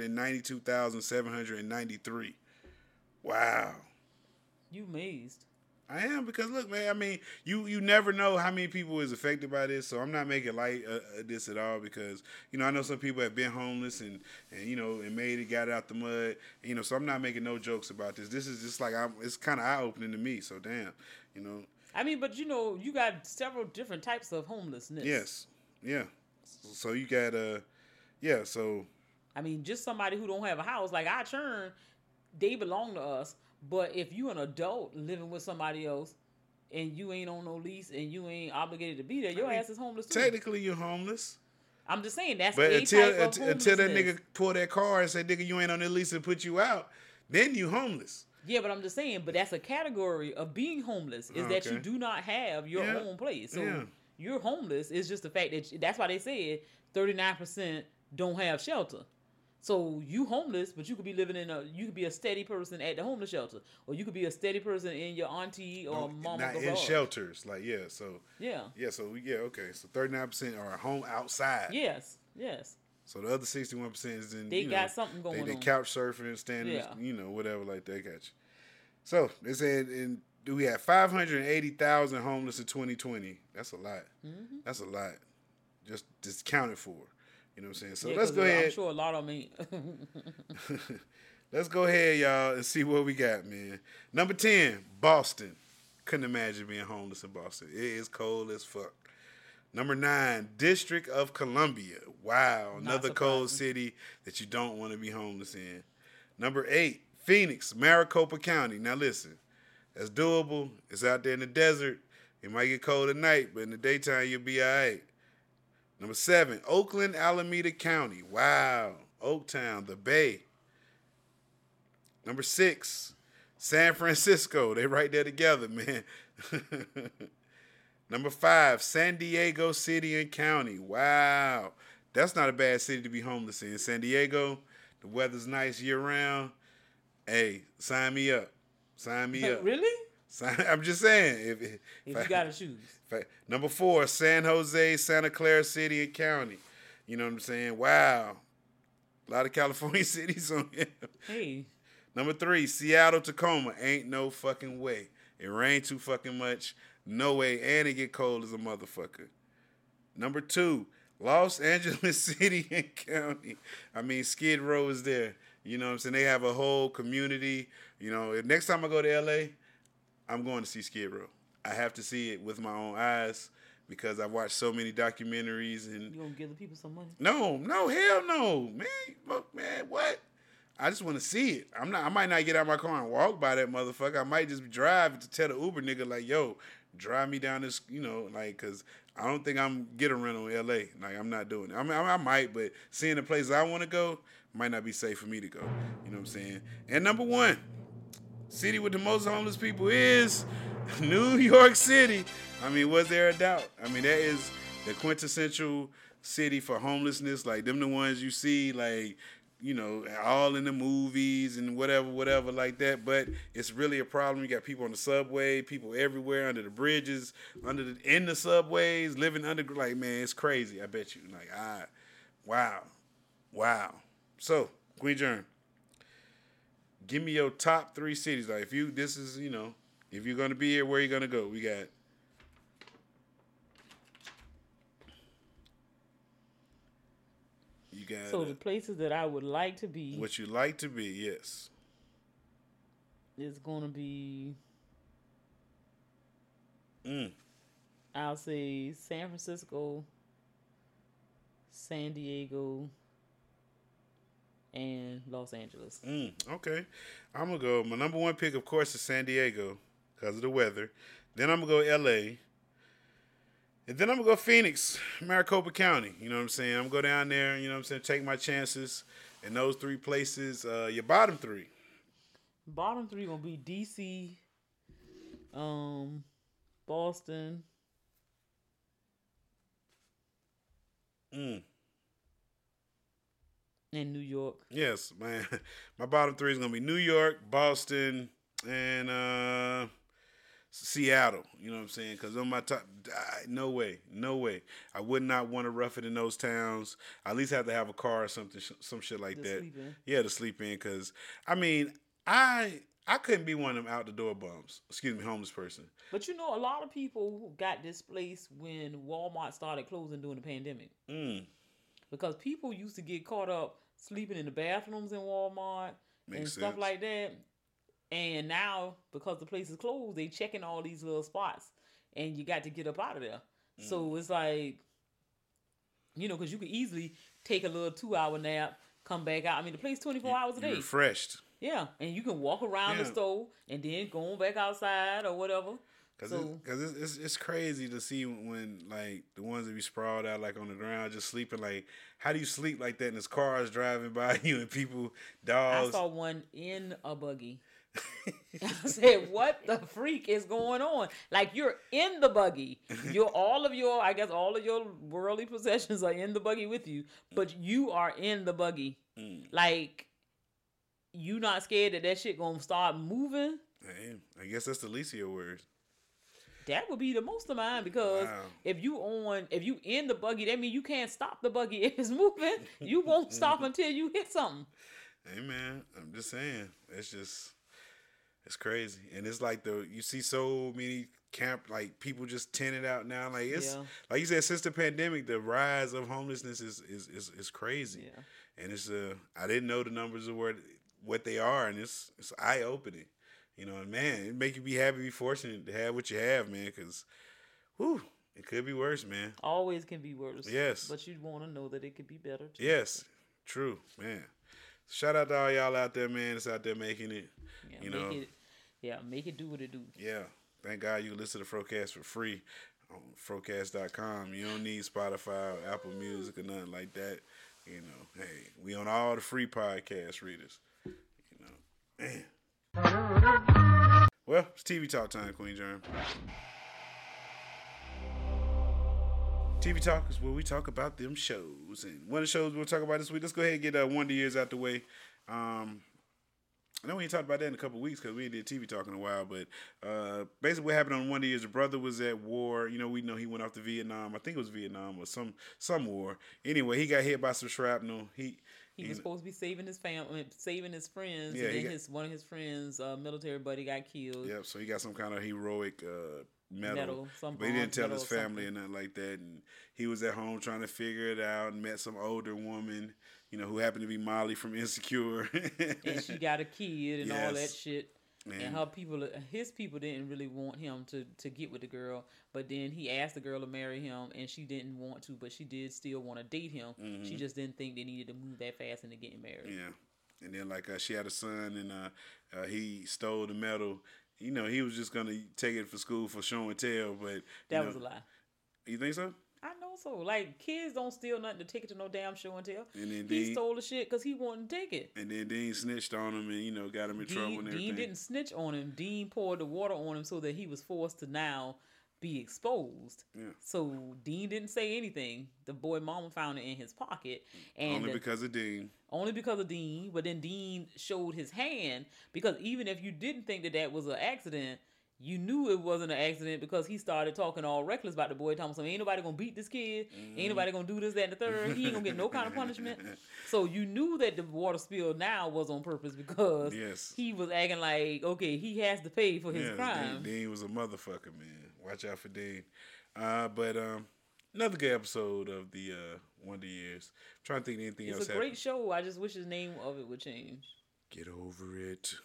192,793. Wow. You amazed. I am, because look, man, I mean, you never know how many people is affected by this, so I'm not making light of this at all, because, you know, I know some people have been homeless and you know, and made it, got out the mud, you know, so I'm not making no jokes about this. This is just like, it's kind of eye-opening to me, so damn, you know. I mean, but you know, you got several different types of homelessness. Yes, yeah. So you got, yeah, so. I mean, just somebody who don't have a house, like our churn, they belong to us. But if you an adult living with somebody else and you ain't on no lease and you ain't obligated to be there, your ass is homeless too. Technically, you're homeless. I'm just saying that's but until that nigga pull that car and say, nigga, you ain't on the lease and put you out, then you homeless. Yeah, but I'm just saying, but that's a category of being homeless is that you do not have your own place. So you're homeless. It's just the fact that that's why they said 39% don't have shelter. So you homeless, but you could be living you could be a steady person at the homeless shelter, or you could be a steady person in your auntie or mama not garage. in shelters, like so okay. So 39% are home outside. Yes. So the other 61% is in. They got something going on. They couch surfing, standing, you know, whatever like that. Got you. So they said, we had 580,000 homeless in 2020. That's a lot. Mm-hmm. That's a lot. Just discounted for. You know what I'm saying? So let's go ahead. I'm sure a lot of them ain't. Let's go ahead, y'all, and see what we got, man. Number 10, Boston. Couldn't imagine being homeless in Boston. It is cold as fuck. Number 9, District of Columbia. Wow, another cold city that you don't want to be homeless in. Number 8, Phoenix, Maricopa County. Now listen, that's doable. It's out there in the desert. It might get cold at night, but in the daytime, you'll be all right. Number 7, Oakland, Alameda County. Wow. Oaktown, the Bay. Number 6, San Francisco. They right there together, man. Number 5, San Diego City and County. Wow. That's not a bad city to be homeless in. San Diego, the weather's nice year-round. Hey, sign me up. Sign me up. Really? I'm just saying. If you got to choose. Number 4, San Jose, Santa Clara City and County. You know what I'm saying? Wow. A lot of California cities on here. Hey. Number 3, Seattle, Tacoma. Ain't no fucking way. It rained too fucking much. No way. And it get cold as a motherfucker. Number 2, Los Angeles City and County. I mean, Skid Row is there. You know what I'm saying? They have a whole community. You know, next time I go to L.A., I'm going to see Skid Row. I have to see it with my own eyes because I've watched so many documentaries. And you gonna give the people some money? No, hell no, man. Man, what? I just want to see it. I might not get out of my car and walk by that motherfucker. I might just drive to tell the Uber nigga like, yo, drive me down this, you know, like, cause I don't think I'm get a rental in L.A. Like, I'm not doing it. I mean, I might, but seeing the places I want to go might not be safe for me to go. You know what I'm saying? And number 1. City with the most homeless people is New York City. I mean, was there a doubt? I mean, that is the quintessential city for homelessness. Like, them the ones you see, like, you know, all in the movies and whatever like that. But it's really a problem. You got people on the subway, people everywhere, under the bridges, in the subways, living under, like, man, it's crazy. I bet you. Like, wow. So, Queen Germ. Give me your top 3 cities. Like, if you're going to be here, where you going to go? We got. You got. So the places that I would like to be. What you like to be, yes. Is going to be. I'll say San Francisco, San Diego, and Los Angeles. Okay. I'm going to go. My number one pick, of course, is San Diego because of the weather. Then I'm going to go L.A., and then I'm going to go Phoenix, Maricopa County. You know what I'm saying? I'm going to go down there, you know what I'm saying, take my chances in those three places. Your bottom three. Bottom three going to be D.C., Boston. And New York. Yes, man. My bottom three is going to be New York, Boston, and Seattle. You know what I'm saying? Because on my top, no way. I would not want to rough it in those towns. I at least have to have a car or something, some shit like that. Yeah, to sleep in. Because, I mean, I couldn't be one of them out-the-door bums. Excuse me, homeless person. But you know, a lot of people got displaced when Walmart started closing during the pandemic. Because people used to get caught up sleeping in the bathrooms in Walmart and stuff like that. And now, because the place is closed, they checking all these little spots. And you got to get up out of there. So it's like, you know, because you could easily take a little 2-hour nap, come back out. I mean, the place 24 hours a day. Refreshed. Yeah, and you can walk around the store and then go back outside or whatever. Because it's crazy to see when, like, the ones that be sprawled out, like, on the ground, just sleeping. Like, how do you sleep like that and there's cars driving by you and people, dogs? I saw one in a buggy. I said, what the freak is going on? Like, you're in the buggy. All of your worldly possessions are in the buggy with you, but you are in the buggy. Like, you not scared that shit gonna start moving? Hey, I guess that's the least of your words. That would be the most of mine, because if you in the buggy, that means you can't stop the buggy if it's moving. You won't stop until you hit something. Hey man, I'm just saying, it's crazy, and it's like you see so many like people just tented out now. Like it's like you said, since the pandemic, the rise of homelessness is crazy. Yeah. And it's I didn't know the numbers of what they are, and it's eye opening. You know, and man, it make you be happy, be fortunate to have what you have, man, because, it could be worse, man. Always can be worse. Yes. But you want to know that it could be better, too. Yes, true, man. Shout out to all y'all out there, man, that's out there making it, make it do what it do. Yeah. Thank God you can listen to Frocast for free on Frocast.com. You don't need Spotify or Apple Music or nothing like that. You know, hey, we on all the free podcast readers. You know, man. Well, it's TV Talk time, Queen Germ. TV Talk is where we talk about them shows. And one of the shows we'll talk about this week, let's go ahead and get Wonder Years out the way. I know we ain't talked about that in a couple of weeks because we ain't did TV Talk in a while, but basically what happened on Wonder Years, the brother was at war. You know, we know he went off to Vietnam. I think it was Vietnam or some war. Anyway, he got hit by some shrapnel. He was supposed to be saving his family, saving his friends, and then one of his friends, military buddy, got killed. Yep, so he got some kind of heroic medal, but he didn't tell his family or nothing like that. And he was at home trying to figure it out and met some older woman, you know, who happened to be Molly from Insecure. And she got a kid and all that shit. Man. And his people didn't really want him to get with the girl, but then he asked the girl to marry him, and she didn't want to, but she did still want to date him. Mm-hmm. She just didn't think they needed to move that fast into getting married. Yeah, and then like she had a son, and he stole the medal. You know, he was just gonna take it for school for show and tell, but that was a lie. You think so? I know so. Like, kids don't steal nothing to take it to no damn show and tell. And then he stole the shit because he wanted to take it. And then Dean snitched on him and, you know, got him in trouble and everything. Dean didn't snitch on him. Dean poured the water on him so that he was forced to now be exposed. Yeah. So Dean didn't say anything. The boy mama found it in his pocket. And only because of Dean. Only because of Dean. But then Dean showed his hand, because even if you didn't think that was an accident, you knew it wasn't an accident because he started talking all reckless about the boy. Talking something, ain't nobody gonna beat this kid. Ain't nobody gonna do this, that, and the third. He ain't gonna get no kind of punishment. So you knew that the water spill now was on purpose because he was acting like, okay, he has to pay for his crime. Dean was a motherfucker, man. Watch out for Dean. But another good episode of the Wonder Years. I'm trying to think of anything else. It's a great show. I just wish the name of it would change. Get over it.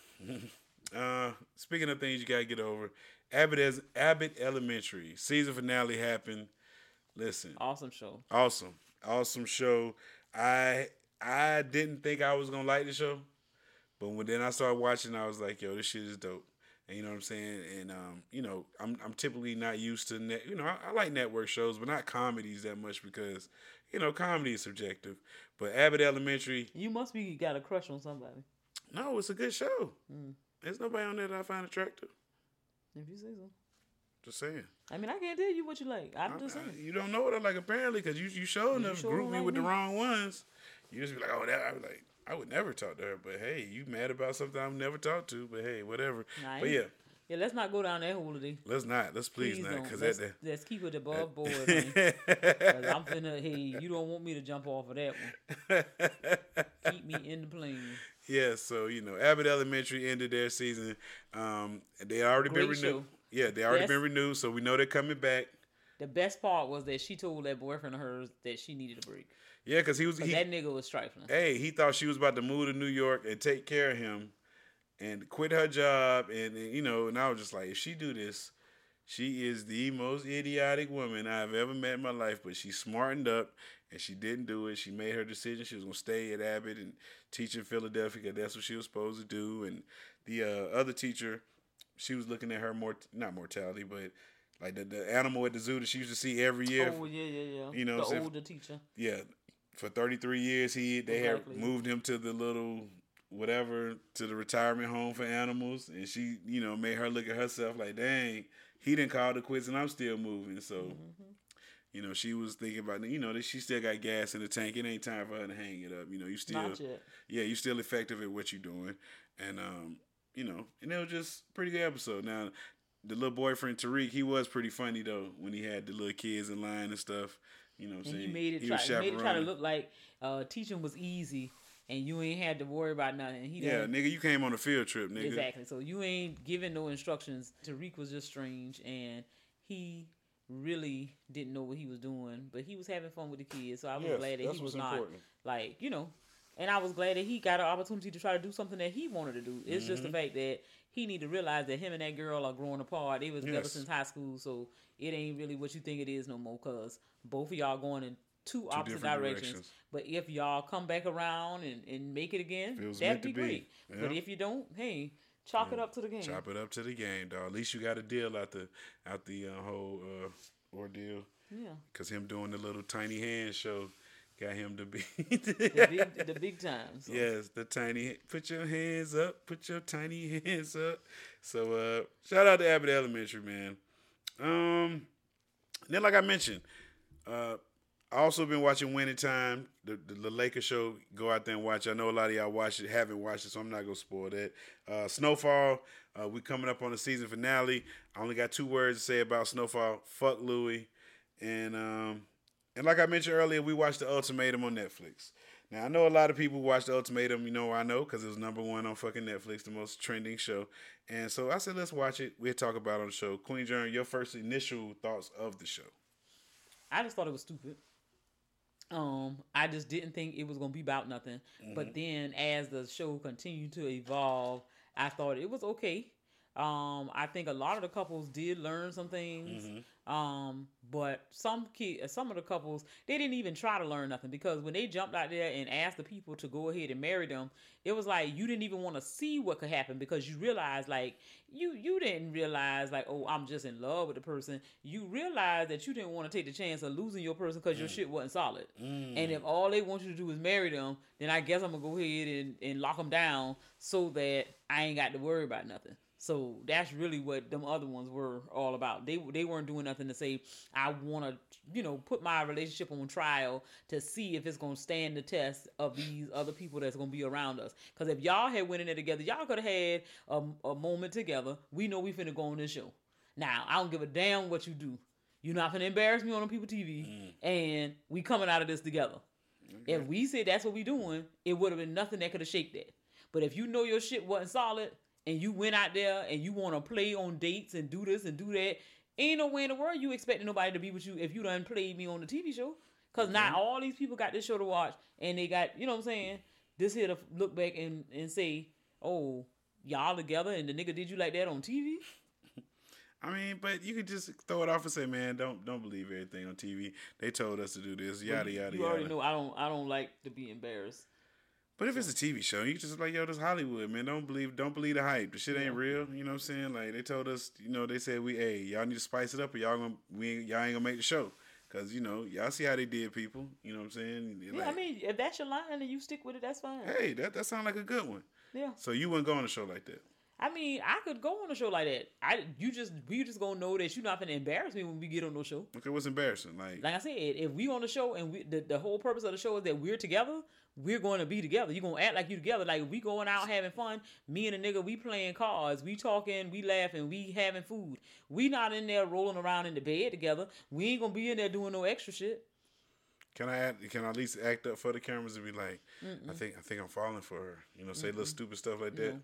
Speaking of things you gotta get over, Abbott Elementary season finale happened. Listen, awesome show. Awesome. Awesome show. I didn't think I was gonna like the show, but then I started watching, I was like, yo, this shit is dope. And you know what I'm saying? And I'm typically not used to I like network shows, but not comedies that much because comedy is subjective. But Abbott Elementary, You must be got a crush on somebody. no, it's a good show. There's nobody on there that I find attractive. If you say so. Just saying. I mean, I can't tell you what you like. I'm just saying. You don't know what I like apparently because you showed enough sure group don't me like with the me. wrong ones. You just be like, oh, that. I was like, I would never talk to her, but hey, you mad about something I've never talked to, but hey, whatever. Nah, But yeah, Yeah, let's not go down that hole today. let's not. Let's please not don't. because Let's keep it above board, man. 'Cause I'm finna, hey, you don't want me to jump off of that one. Keep me in the plane. Yeah, so Abbott Elementary ended their season. They already been Great renewed. show. Yeah, they already Yes. been renewed, so we know they're coming back. The best part was that she told that boyfriend of hers that she needed a break. Yeah, because But that nigga was trifling. he thought she was about to move to New York and take care of him, and quit her job, and and I was just like, if she do this, she is the most idiotic woman I've ever met in my life. But she smartened up, and she didn't do it. She made her decision. She was gonna stay at Abbott and teach in Philadelphia because that's what she was supposed to do. And the other teacher, she was looking at her not mortality, but like the animal at the zoo that she used to see every year. Oh, yeah. You know the what I'm saying? older teacher. Yeah, for 33 years they Exactly. had moved him to the little whatever, to the retirement home for animals, and she made her look at herself like, dang, he didn't call the quits and I'm still moving. So she was thinking about that she still got gas in the tank. It ain't time for her to hang it up. You still Not yet. you still effective at what you're doing, and and it was just a pretty good episode. Now the little boyfriend Tariq, he was pretty funny though when he had the little kids in line and stuff. You know what I'm And saying? he made it try to look like teaching was easy and you ain't had to worry about nothing. Nigga, you came on a field trip, nigga. Exactly. So you ain't giving no instructions. Tariq was just strange and he really didn't know what he was doing, but he was having fun with the kids. So I was glad that he was not like, and I was glad that he got an opportunity to try to do something that he wanted to do. It's just the fact that he need to realize that him and that girl are growing apart. They was together since high school, so it ain't really what you think it is no more, because both of y'all going in two opposite directions. But if y'all come back around and make it again, that'd be great. Yeah. But if you don't, hey, chalk it up to the game. Chop it up to the game, dog. At least you got a deal out the whole ordeal. Yeah. Because him doing the little tiny hand show got him to be the big time. So. Yes, the tiny. Put your hands up. Put your tiny hands up. So shout out to Abbott Elementary, man. Then like I mentioned, I also been watching Winning Time, the Lakers show. Go out there and watch. I know a lot of y'all haven't watched it, so I'm not gonna spoil that. Snowfall, we coming up on the season finale. I only got 2 words to say about Snowfall. Fuck Louis, and like I mentioned earlier, we watched The Ultimatum on Netflix. Now I know a lot of people watch The Ultimatum. I know because it was #1 on fucking Netflix, the most trending show. And so I said, let's watch it. We'll talk about it on the show. Queen Jern, your first initial thoughts of the show? I just thought it was stupid. I just didn't think it was gonna be about nothing. But then as the show continued to evolve, I thought it was okay. I think a lot of the couples did learn some things. But some of the couples, they didn't even try to learn nothing, because when they jumped out there and asked the people to go ahead and marry them, it was like you didn't even want to see what could happen, because you realized like you didn't realize like, oh, I'm just in love with the person. You realized that you didn't want to take the chance of losing your person because your shit wasn't solid. And if all they want you to do is marry them, then I guess I'm gonna go ahead and lock them down so that I ain't got to worry about nothing. So that's really what them other ones were all about. They weren't doing nothing to say, I want to, put my relationship on trial to see if it's going to stand the test of these other people that's going to be around us. Because if y'all had went in there together, y'all could have had a moment together. We know we finna go on this show. Now, I don't give a damn what you do. You're not finna embarrass me on people TV, and we coming out of this together. Okay. If we said that's what we doing, it would have been nothing that could have shaked that. But if you know your shit wasn't solid, and you went out there and you want to play on dates and do this and do that, ain't no way in the world you expecting nobody to be with you if you done played me on the TV show. Because not all these people got this show to watch, and they got, you know what I'm saying, this here to look back and say, oh, y'all together and the nigga did you like that on TV? I mean, but you could just throw it off and say, man, don't believe everything on TV. They told us to do this, yada yada. You already know I don't like to be embarrassed. But if it's a TV show, you just like, yo, this Hollywood, man. Don't believe the hype. The shit ain't real. You know what I'm saying? Like they told us, they said y'all need to spice it up, or y'all ain't gonna make the show. Cause y'all see how they did people. You know what I'm saying? Yeah, I mean, if that's your line and you stick with it, that's fine. Hey, that sounds like a good one. Yeah. So you wouldn't go on a show like that? I mean, I could go on a show like that. We just gonna know that you're not gonna embarrass me when we get on no show. Okay, what's embarrassing? Like I said, if we on the show and the whole purpose of the show is that we're together, we're going to be together. You're gonna act like you together. Like if we going out having fun, me and a nigga, we playing cards, we talking, we laughing, we having food. We not in there rolling around in the bed together. We ain't gonna be in there doing no extra shit. Can I at least act up for the cameras and be like, I think I'm falling for her. Say little stupid stuff like that.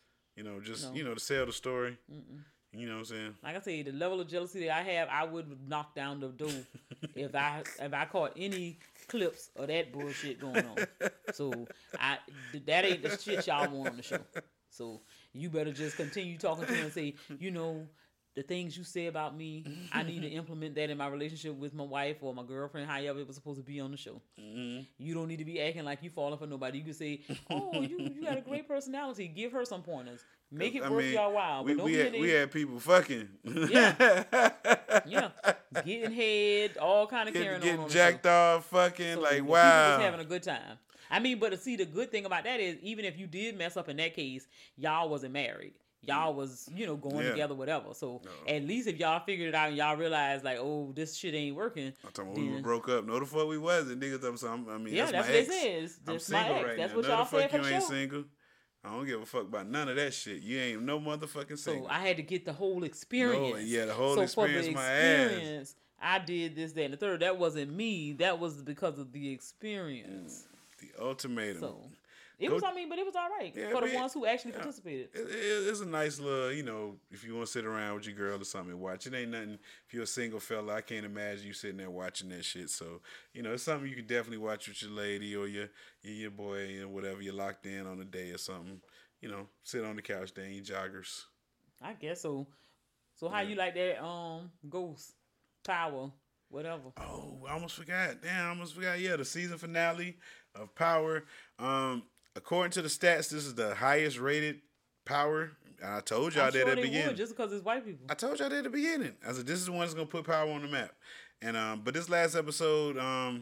To sell the story. You know what I'm saying? Like I said, the level of jealousy that I have, I would knock down the door if I caught any clips of that bullshit going on. So that ain't the shit y'all want on the show. So you better just continue talking to him and say, the things you say about me, I need to implement that in my relationship with my wife or my girlfriend, however it was supposed to be on the show. Mm-hmm. You don't need to be acting like you falling for nobody. You can say, oh, you got a great personality. Give her some pointers. Make it worth y'all while. But we had people fucking. Yeah. Yeah. Getting head, all kind of carrying on. Getting jacked off, fucking, so like, wow. People was having a good time. I mean, but see, the good thing about that is, even if you did mess up in that case, y'all wasn't married. Y'all was, going together, whatever. So at least if y'all figured it out and y'all realized, like, oh, this shit ain't working. I'm talking about we broke up. No, the fuck we wasn't. Niggas, yeah, that's what it is. I'm that's single my ex. right That's now. what No, y'all the fuck said for you the ain't show. single. I don't give a fuck about none of that shit. You ain't no motherfucking single. So I had to get the whole experience. The whole experience, for the my experience, I did this, that, and the third. That wasn't me. That was because of the experience. The ultimatum. So it was all right for the ones who actually participated. It's a nice little, if you want to sit around with your girl or something and watch. It ain't nothing. If you're a single fella, I can't imagine you sitting there watching that shit. So, it's something you can definitely watch with your lady or your boy and whatever. You're locked in on a day or something. Sit on the couch there in your joggers. I guess so. So how you like that Ghost Power, whatever? Oh, I almost forgot. Damn, I almost forgot. Yeah, the season finale of Power. According to the stats, this is the highest rated Power. I told y'all that at the beginning. Just because it's white people. I told y'all that at the beginning. I said this is the one that's gonna put Power on the map. And but this last episode,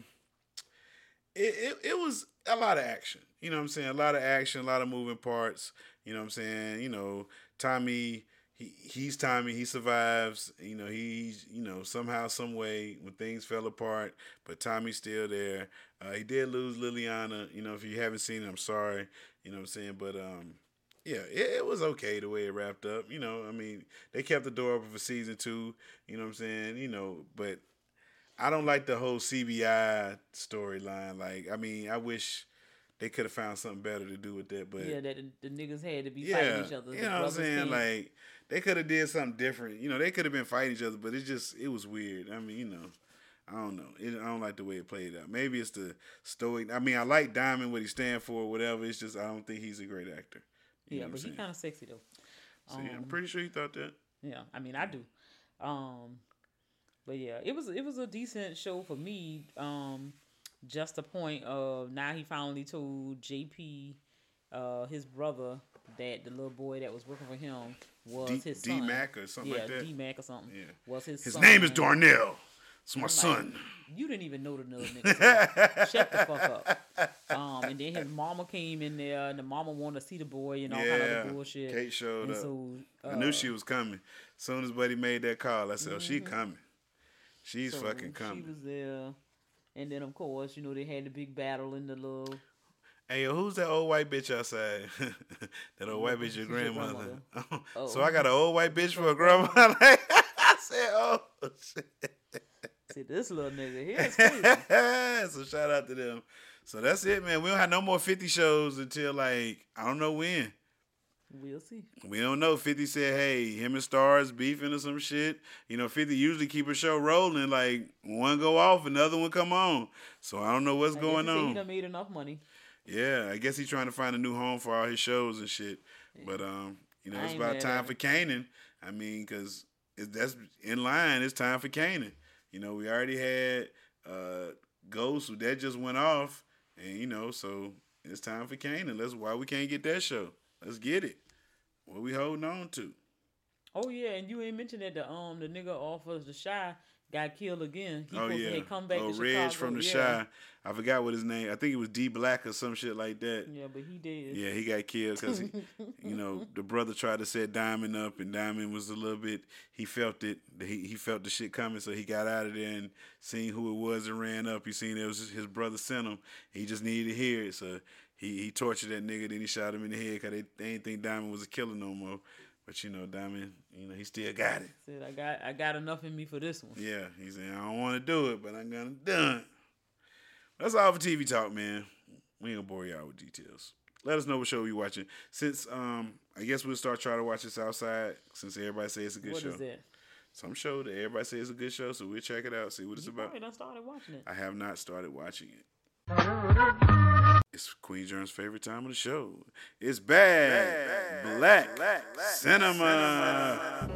it was a lot of action. You know what I'm saying? A lot of action, a lot of moving parts. You know what I'm saying? Tommy, he's Tommy. He survives. He's somehow, some way when things fell apart, but Tommy's still there. He did lose Liliana. If you haven't seen it, I'm sorry. You know what I'm saying? But yeah, it was okay the way it wrapped up. They kept the door open for season 2. You know what I'm saying? But I don't like the whole CBI storyline. Like, I wish they could have found something better to do with that. But yeah, that the niggas had to be fighting each other. You know what I'm saying? Like, they could have did something different. They could have been fighting each other, but it was weird. I don't know. I don't like the way it played out. Maybe it's the story. I like Diamond, what he stands for, or whatever. It's just I don't think he's a great actor. Yeah, but he's kind of sexy though. So yeah, I'm pretty sure you thought that. Yeah, I do. But yeah, it was a decent show for me. Just the point of now he finally told JP, his brother, that the little boy that was working for him was his son. D-Mac or something like that. Yeah, D-Mac or something. Yeah. Was his son. His name is Darnell. It's my son. You didn't even know the little nigga. So shut the fuck up. And then his mama came in there, and the mama wanted to see the boy and all kind of other bullshit. Kate showed up. So, I knew she was coming. As soon as Buddy made that call, I said, she coming. She's fucking coming. She was there. And then, of course, they had the big battle in the little... Hey, yo, who's that old white bitch outside? That old white bitch, your grandmother. So I got an old white bitch for a grandma? I said, oh, shit. See, this little nigga here is crazy. So shout out to them. So that's it, man. We don't have no more 50 shows until, I don't know when. We'll see. We don't know. 50 said, hey, him and Stars beefing or some shit. 50 usually keep a show rolling. Like, one go off, another one come on. So I don't know what's going on. He done made enough money. Yeah, I guess he's trying to find a new home for all his shows and shit. Yeah. But, it's about time for Kanan. Because that's in line. It's time for Kanan. You know, we already had Ghost, that just went off, and you know, so it's time for Kanan. That's why we can't get that show. Let's get it. What we holding on to? Oh yeah, and you ain't mentioned that the nigga off of the Shy got killed again. He Had come back to Reg Chicago. from the Shy. I forgot what his name. I think it was D Black or some shit like that. Yeah, but he did. Yeah, he got killed because you know, the brother tried to set Diamond up, and Diamond was a little bit. He felt it. He felt the shit coming, so he got out of there and seen who it was and ran up. He seen it was his brother sent him. He just needed to hear it, so he tortured that nigga. Then he shot him in the head because they ain't think Diamond was a killer no more. But you know, Diamond, you know, he still got it. Said I got enough in me for this one. Yeah, he said I don't want to do it, but I'm gonna do it. That's all for TV talk, man. We ain't gonna bore y'all with details. Let us know what show you watching. Since I guess we'll start trying to watch this outside since everybody say it's a good show. What is that? Some show that everybody says it's a good show, so we'll check it out, see what it's about. You done started watching it. I have not started watching it. It's Queen Germ's favorite time of the show. It's Bad Black Cinema.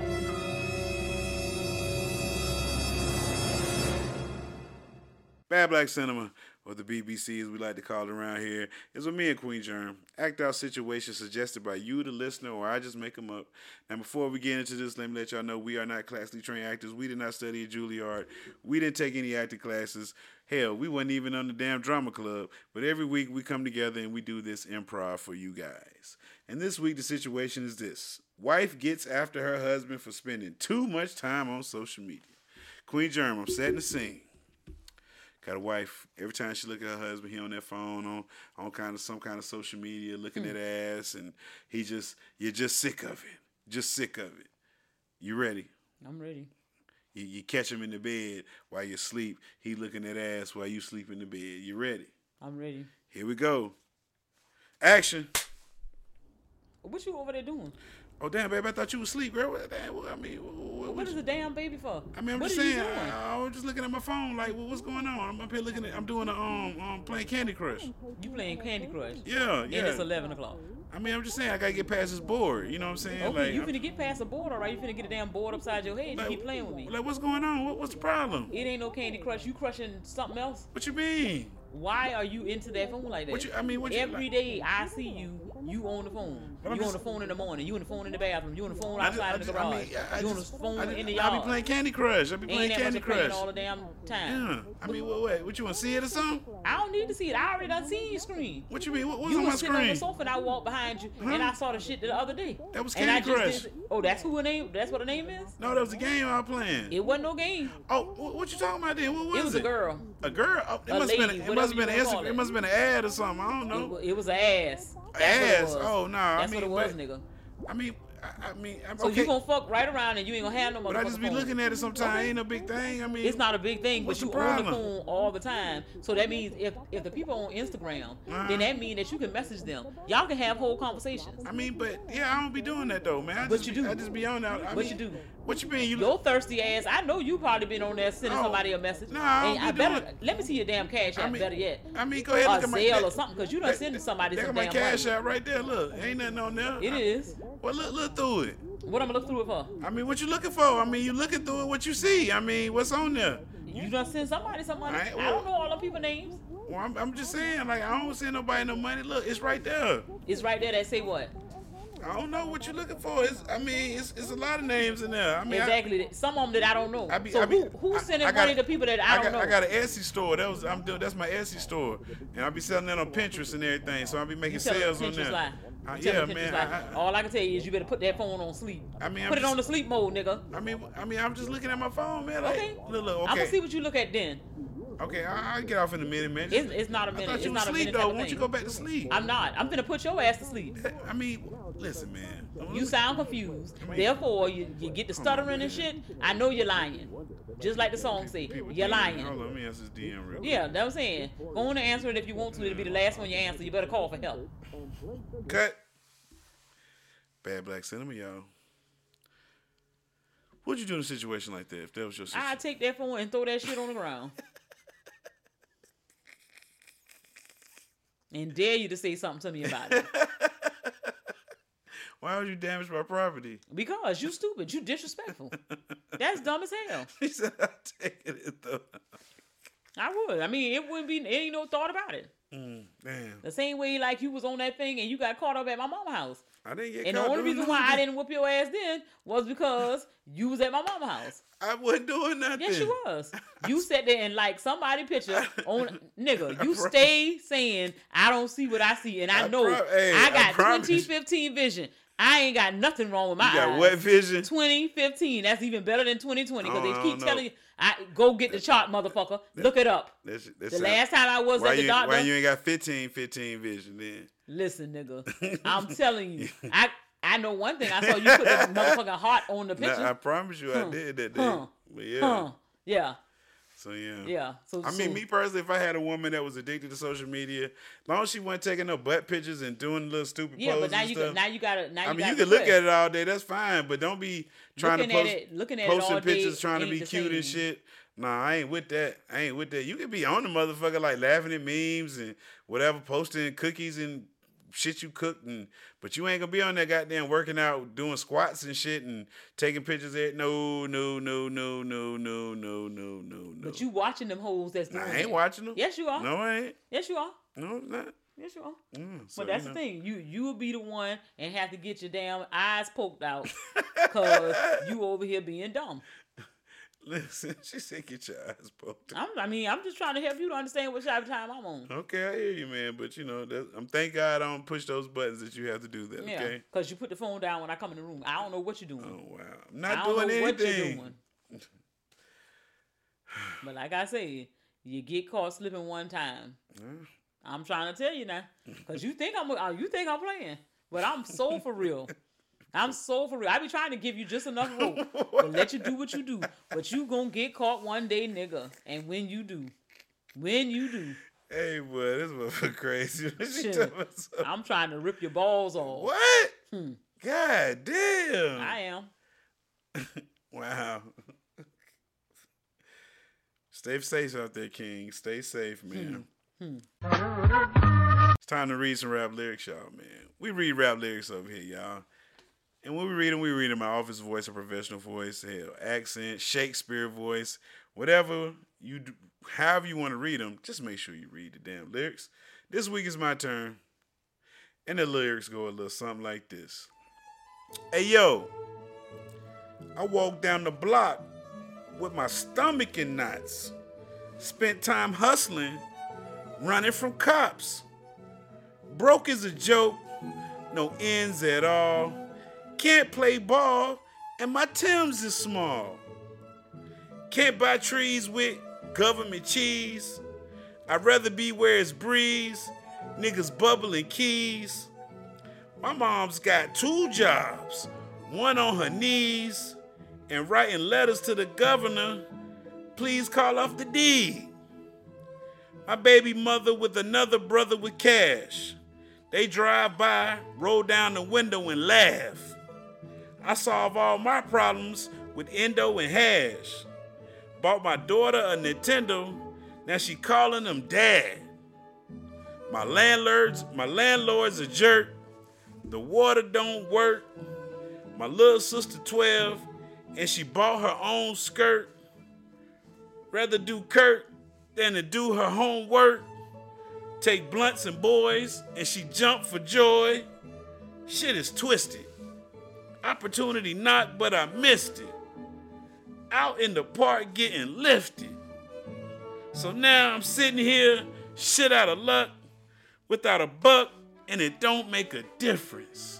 Bad Black Cinema, or the BBC as we like to call it around here, is with me and Queen Germ. Act out situations suggested by you, the listener, or I just make them up. Now, before we get into this, let me let y'all know we are not classically trained actors. We did not study at Juilliard. We didn't take any acting classes. Hell, we wasn't even on the damn drama club. But every week we come together and we do this improv for you guys. And this week the situation is this. Wife gets after her husband for spending too much time on social media. Queen Germ, I'm setting the scene. Got a wife, every time she look at her husband, he on that phone, on some kind of social media, looking at ass, and you're just sick of it. Just sick of it. You ready? I'm ready. You catch him in the bed while you sleep. He looking at ass while you sleep in the bed. You ready? I'm ready. Here we go. Action. What you over there doing? Oh, damn, baby, I thought you was asleep, girl. I mean, what is the damn baby for? I mean, I'm what just are you saying, doing? I was just looking at my phone, like, what's going on? I'm up here looking at, I'm doing playing Candy Crush. You playing Candy Crush? Yeah. And it's 11 o'clock. I mean, I'm just saying, I gotta get past this board. You know what I'm saying? Okay, like, you finna get past the board, all right? You finna get a damn board upside your head. like, You keep playing with me. Like, what's going on? What's the problem? It ain't no Candy Crush. You crushing something else? What you mean? Why are you into that phone like that? Every day I see you on the phone. You on the phone in the morning. You on the phone in the bathroom. You on the phone outside in the garage. You on the phone in the yard. I be playing Candy Crush. I be playing Candy Crush all the damn time. Yeah. I mean, what you want to see it or something? I don't need to see it. I already done seen your screen. What you mean? What's you on my was sitting on the screen? sofa and I walked behind you and I saw the shit the other day. That was Candy Crush. Oh, that's who her name? That's what her name is? No, that was a game I was playing. It wasn't no game. Oh, what you talking about then? What was it? It was a girl. A girl? Oh, it must have been an ad or something. I don't know. It was an ass. Ass? Oh, no. That's what it was, nigga. I mean, so okay. you gonna fuck right around and you ain't gonna have no motherfucking But I just be looking at it sometimes. Ain't no big thing. I mean, it's not a big thing, but you on the phone all the time. So that means if the people on Instagram, then that means that you can message them. Y'all can have whole conversations. I mean, but yeah, I don't be doing that though, man. I just be on that. But you do. What you mean? Your thirsty ass. I know you probably been on there sending somebody a message. No, I let me see your damn cash app. Better yet. I mean, go ahead. Look at my Zelle or something, because you done sending somebody some damn money. my cash app right there. Look, ain't nothing on there. It is. Well, look through it. What I'm gonna look through it for? I mean, what you looking for? I mean, you looking through it. What you see? I mean, what's on there? You done send somebody some money. I don't know all the people names. Well, I'm just saying, like, I don't send nobody no money. Look, it's right there. It's right there that say what? I don't know what you're looking for. It's a lot of names in there. I mean, exactly. Some of them that I don't know. Who's sending money to people that I don't know? I got an Etsy store. That's my Etsy store, and I'll be selling that on Pinterest and everything. So I'll be making sales on there. Yeah, man. All I can tell you is you better put that phone on sleep. I mean, put it on the sleep mode, nigga. I mean, I'm just looking at my phone, man. Like, okay. Look, okay. I'm gonna see what you look at then. Okay, I'll get off in a minute, man. It's not a minute. I thought you was asleep, though. Won't you go back to sleep? I'm not. I'm finna put your ass to sleep. I mean, listen, man. You sound confused. Therefore, you get the stuttering and shit. I know you're lying. Just like the song say, you're lying. Hold on, let me answer this DM real quick. Yeah, that's what I'm saying. Go on and answer it if you want to. It'll be the last one you answer. You better call for help. Cut. Bad Black Cinema, y'all. What'd you do in a situation like that if that was your situation? I'd take that phone and throw that shit on the ground. And dare you to say something to me about it. Why would you damage my property? Because you stupid. You disrespectful. That's dumb as hell. He said, "I'm taking it though." I would. I mean, it wouldn't be. Ain't no thought about it. Damn. The same way, like you was on that thing and you got caught up at my mama's house. I didn't get And caught the only doing reason why I nothing. didn't whoop your ass then was because you was at my mama's house. I wasn't doing nothing. Yes, you was. You sat there and like somebody picture on nigga. You pro- stay saying I don't see what I see, and I know I got 2015 vision. I ain't got nothing wrong with my You got eyes. what vision? 2015. That's even better than 2020 because Oh, I they keep don't know. telling you, go get the chart, motherfucker. Look it up. That's The last time I was why at the you, doctor. Why you ain't got 15 vision then? Listen, nigga. I'm telling you. I know one thing. I saw you put the motherfucking heart on the picture. Nah, I promise you I did that day. But yeah. Yeah. So yeah. Yeah. So I mean, me personally, if I had a woman that was addicted to social media, as long as she wasn't taking no butt pictures and doing little stupid poses but now and you stuff. gotta I mean, you can look at it all day. That's fine, but don't be trying looking to post at it all posting day pictures trying to ain't be the cute and same. shit. Nah, I ain't with that. You can be on the motherfucker like laughing at memes and whatever, posting cookies and shit you cooked, but you ain't gonna be on that goddamn working out, doing squats and shit and taking pictures there. No. But you watching them hoes that's doing I ain't it. watching them. Yes, you are. No, I ain't. Yes, you are. No, I'm not. Yes, you are. So, But that's you know. the thing. You will be the one and have to get your damn eyes poked out because you over here being dumb. Listen, she said get your eyes poked. I'm just trying to help you to understand what type of time I'm on. Okay, I hear you, man. But you know, thank God I don't push those buttons that you have to do that. Yeah, Okay. because you put the phone down when I come in the room. I don't know what you're doing. Oh wow, I'm I not don't doing know anything. what you're doing. But like I said, you get caught slipping one time. I'm trying to tell you now, because you think I'm playing, but I'm so for real. I'm so for real. I be trying to give you just enough rope to let you do what you do, but you gonna get caught one day, nigga. And when you do, Hey, boy, this motherfucker crazy. She Shit. talking about something. I'm trying to rip your balls off. What? God damn. I am. Wow. Stay safe out there, King. Stay safe, man. It's time to read some rap lyrics, y'all, man. We read rap lyrics over here, y'all. And when we read them in my office voice or professional voice, hell, accent, Shakespeare voice, whatever you do, however you want to read them, just make sure you read the damn lyrics. This week is my turn. And the lyrics go a little something like this. Hey, yo, I walked down the block with my stomach in knots. Spent time hustling, running from cops. Broke is a joke, no ends at all. Can't play ball, and my Timbs is small. Can't buy trees with government cheese. I'd rather be where it's breeze, niggas bubbling keys. My mom's got 2 jobs, one on her knees, and writing letters to the governor, please call off the deed. My baby mother with another brother with cash. They drive by, roll down the window and laugh. I solve all my problems with endo and hash. Bought my daughter a Nintendo, now she calling him dad. My landlord's a jerk. The water don't work. My little sister 12, and she bought her own skirt. Rather do Kurt than to do her homework. Take blunts and boys, and she jumped for joy. Shit is twisted. Opportunity knocked, but I missed it. Out in the park getting lifted. So now I'm sitting here, shit out of luck, without a buck, and it don't make a difference.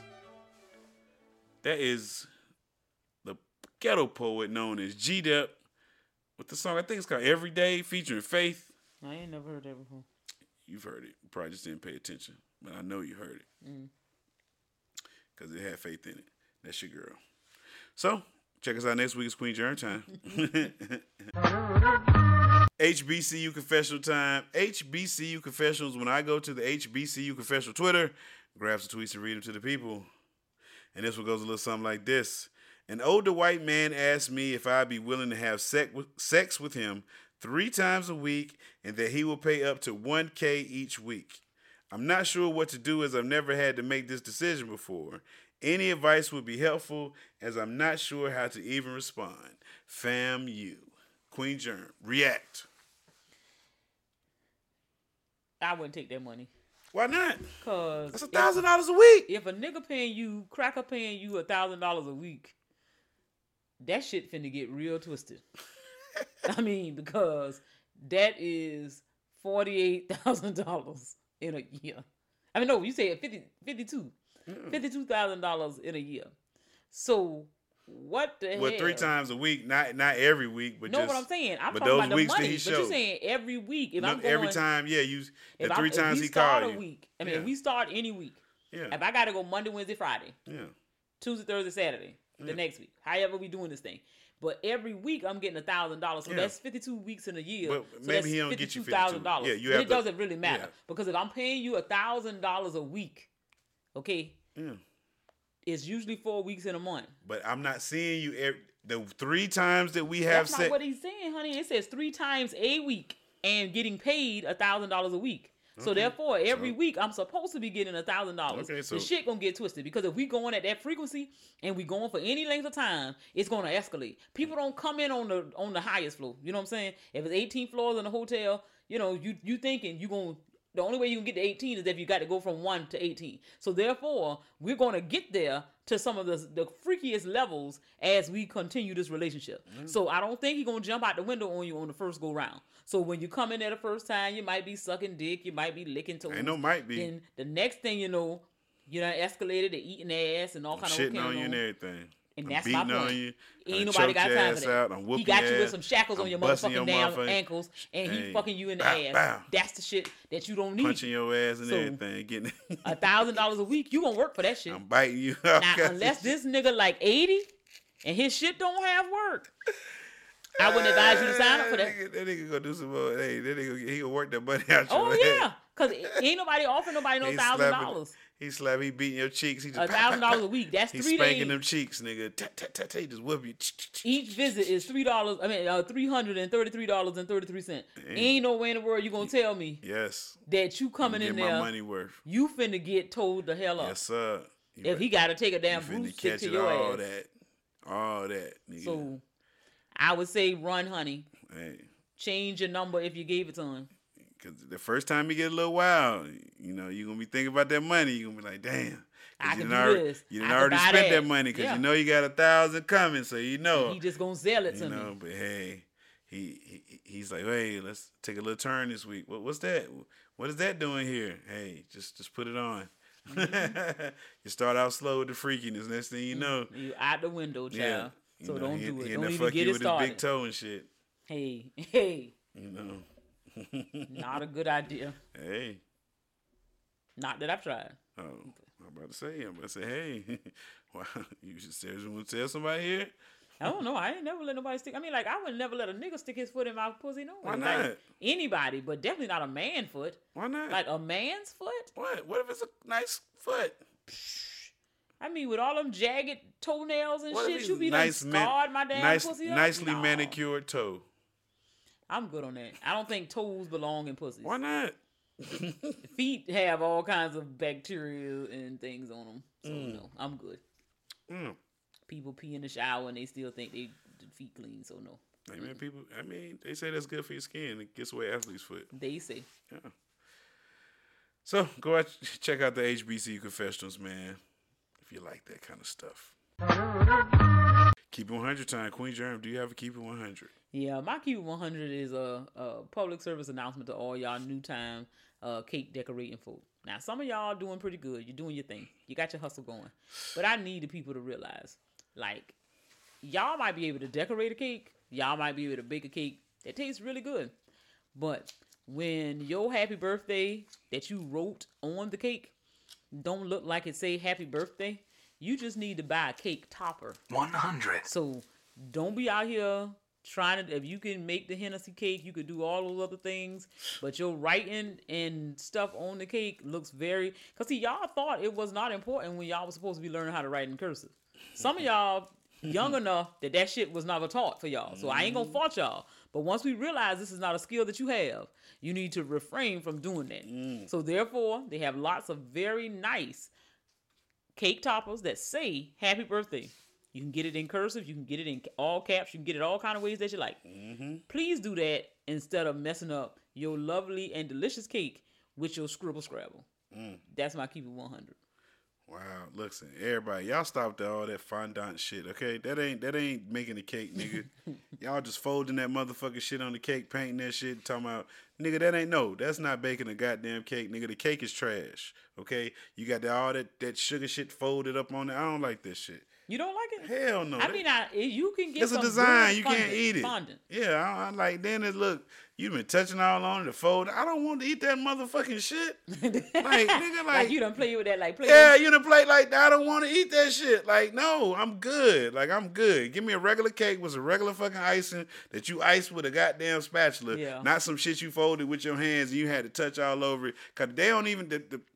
That is the ghetto poet known as G-Dep with the song, I think it's called Every Day, featuring Faith. I ain't never heard that before. You've heard it. You probably just didn't pay attention, but I know you heard it. Because it had Faith in it. That's your girl. So, check us out next week. It's Queen Germ time. HBCU confessional time. HBCU confessionals. When I go to the HBCU confessional Twitter, grab some tweets and read them to the people. And this one goes a little something like this. An older white man asked me if I'd be willing to have sex with him 3 times a week and that he will pay up to $1,000 each week. I'm not sure what to do as I've never had to make this decision before. Any advice would be helpful as I'm not sure how to even respond. Fam you. Queen Germ. React. I wouldn't take that money. Why not? Cause that's $1,000 a week. If a nigga paying you $1,000 a week, that shit finna get real twisted. I mean, because that is $48,000 in a year. I mean, no, you say $52,000 in a year. So what the hell? Well, 3 times a week, not every week, but no, just. what I'm saying, I'm but talking those about the weeks money. that he but showed. you're saying every week. If I'm going, every time, yeah, the 3 times he start called a you. week, I mean, if we start any week, if I gotta go Monday, Wednesday, Friday, Tuesday, Thursday, Saturday, the next week, however we doing this thing. But every week I'm getting $1,000, so that's 52 weeks in a year. But so maybe he don't get you $52,000. Yeah, you have. It doesn't really matter because if I'm paying you $1,000 a week, okay, it's usually 4 weeks in a month. But I'm not seeing you the 3 times that we have. That's not what he's saying, honey. It says 3 times a week and getting paid $1,000 a week. So therefore, every week I'm supposed to be getting $1,000. Okay, so the shit gonna get twisted because if we going at that frequency and we going for any length of time, it's gonna escalate. People don't come in on the highest floor. You know what I'm saying? If it's 18 floors in a hotel, you know you thinking you gonna. The only way you can get to 18 is if you got to go from 1 to 18. So therefore, we're going to get there to some of the freakiest levels as we continue this relationship. So I don't think he's going to jump out the window on you on the first go round. So when you come in there the first time, you might be sucking dick, you might be licking toes. Ain't no might be. Then the next thing you know, you done escalated to eating ass and all kind of shitting on you and everything. And that's my point. You, ain't nobody got time for that. He got you with some shackles on your motherfucking damn ankles, and he fucking you in the ass. Bow. That's the shit that you don't need. Punching your ass and everything. Getting $1,000 a week, you gonna work for that shit. I'm biting you. Now, unless this nigga like 80 and his shit don't have work, I wouldn't advise you to sign up for that. That nigga gonna do some more. Hey, that nigga, he gonna work that money out your ass. Yeah, because ain't nobody offering nobody no $1,000. He beating your cheeks. He just $1,000 a week. That's he's 3 days. Spanking them cheeks, nigga. He just whoop you. Each visit is $3. I mean, $333.33. Ain't no way in the world you gonna tell me. Yes. That you coming in there. My money worth. You finna get told the hell up. Yes, sir. If he got to take a damn broomstick to your ass. All that. Nigga. So, I would say run, honey. Hey. Change your number if you gave it to him. Because the first time you get a little wild, you know, you're going to be thinking about that money. You're going to be like, damn. I can do this. You done already spent that money because you know you got 1,000 coming, so you know. And he just going to sell it to me. But hey, he's like, hey, let's take a little turn this week. What's that? What is that doing here? Hey, just put it on. Mm-hmm. You start out slow with the freakiness. Next thing you know. You out the window, child. Yeah. So don't do it. He'll Don't even get it started. His big toe and shit. Hey. You know. Not a good idea. Hey. Not that I've tried. Oh, I'm about to say, hey, wow, you should seriously want to tell somebody here? I don't know. I ain't never let nobody stick. I mean, like, I would never let a nigga stick his foot in my pussy. No. Why not? Like, anybody, but definitely not a man foot. Why not? Like a man's foot? What if it's a nice foot? I mean, with all them jagged toenails and shit, you be nice, like scarred my damn pussy up? Nicely manicured toe. I'm good on that. I don't think toes belong in pussies. Why not? Feet have all kinds of bacteria and things on them. So, no, I'm good. People pee in the shower and they still think they feet clean, so no. Hey, man, people, I mean, they say that's good for your skin. It gets away athlete's foot. They say. Yeah. So, go out, check out the HBCU Confessionals, man, if you like that kind of stuff. Keep it 100 time. Queen Germ, do you have a Keep It 100? Yeah, my Keep It 100 is a public service announcement to all y'all new time cake decorating folk. Now, some of y'all doing pretty good. You're doing your thing. You got your hustle going. But I need the people to realize, like, y'all might be able to decorate a cake. Y'all might be able to bake a cake that tastes really good. But when your happy birthday that you wrote on the cake don't look like it say happy birthday, you just need to buy a cake topper. 100. So don't be out here trying to, if you can make the Hennessy cake, you could do all those other things, but your writing and stuff on the cake looks very, because see, y'all thought it was not important when y'all was supposed to be learning how to write in cursive. Some of y'all young enough that shit was never taught for y'all. So I ain't gonna fault y'all. But once we realize this is not a skill that you have, you need to refrain from doing that. So therefore, they have lots of very nice cake toppers that say happy birthday. You can get it in cursive, you can get it in all caps, you can get it all kind of ways that you like. Please do that instead of messing up your lovely and delicious cake with your scribble scrabble. That's my keep it 100. Wow, listen, everybody, y'all stop all that fondant shit, okay? That ain't making the cake, nigga. Y'all just folding that motherfucking shit on the cake, painting that shit, talking about, nigga, that's not baking a goddamn cake, nigga. The cake is trash, okay? You got all that sugar shit folded up on it. I don't like this shit. You don't like it? Hell no. I mean, you can get it's some a design. You fondant, can't eat it. Fondant. Yeah, I like. Then it look. You been touching all on the fold. I don't want to eat that motherfucking shit. Like nigga, like you done play with that, like play. Yeah, you done play like that. I don't want to eat that shit. Like no, I'm good. Like I'm good. Give me a regular cake with some regular fucking icing that you iced with a goddamn spatula. Yeah. Not some shit you folded with your hands and you had to touch all over it. Cause they don't even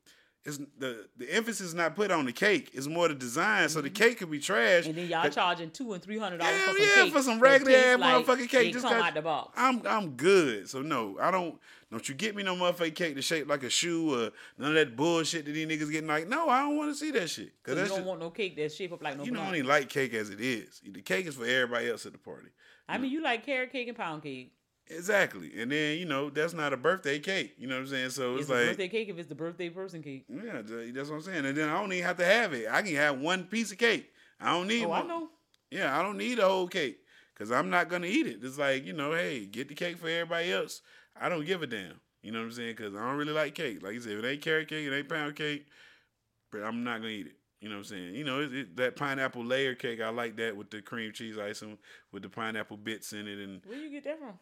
the emphasis is not put on the cake. It's more the design. So the cake could be trash. And then y'all charging $200 and $300 for some cake. For some regular ass motherfucking cake. Just come out the box. I'm good. So no, I don't you get me no motherfucking cake that's shaped like a shoe or none of that bullshit that these niggas getting like. No, I don't want to see that shit. Cause you don't want no cake that's shaped up like no. You don't even like cake as it is. The cake is for everybody else at the party. I mean, you like carrot cake and pound cake. Exactly. And then, that's not a birthday cake. You know what I'm saying? So it's like a birthday cake if it's the birthday person cake. Yeah, that's what I'm saying. And then I don't even have to have it. I can have one piece of cake. I don't need one. I know. Yeah, I don't need a whole cake because I'm not going to eat it. It's like, hey, get the cake for everybody else. I don't give a damn. You know what I'm saying? Because I don't really like cake. Like you said, if it ain't carrot cake, it ain't pound cake, but I'm not going to eat it. You know what I'm saying? That pineapple layer cake, I like that with the cream cheese icing with the pineapple bits in it. And where you get that from?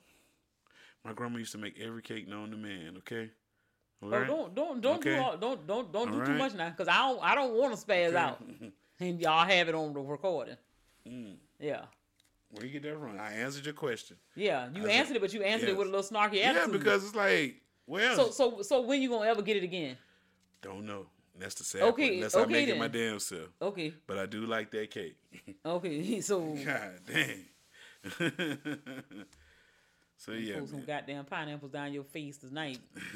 My grandma used to make every cake known to man. Okay. All right? Don't do too much now, because I don't want to spaz out, and y'all have it on the recording. Yeah. Where you get that from? I answered your question. Yeah, you answered it, but you answered it with a little snarky attitude. Yeah, because it's like, well. So when you gonna ever get it again? Don't know. That's the sad part. Unless I make it my damn self. Okay. But I do like that cake. Okay, so. God dang. So yeah, pull some goddamn pineapples down your face tonight.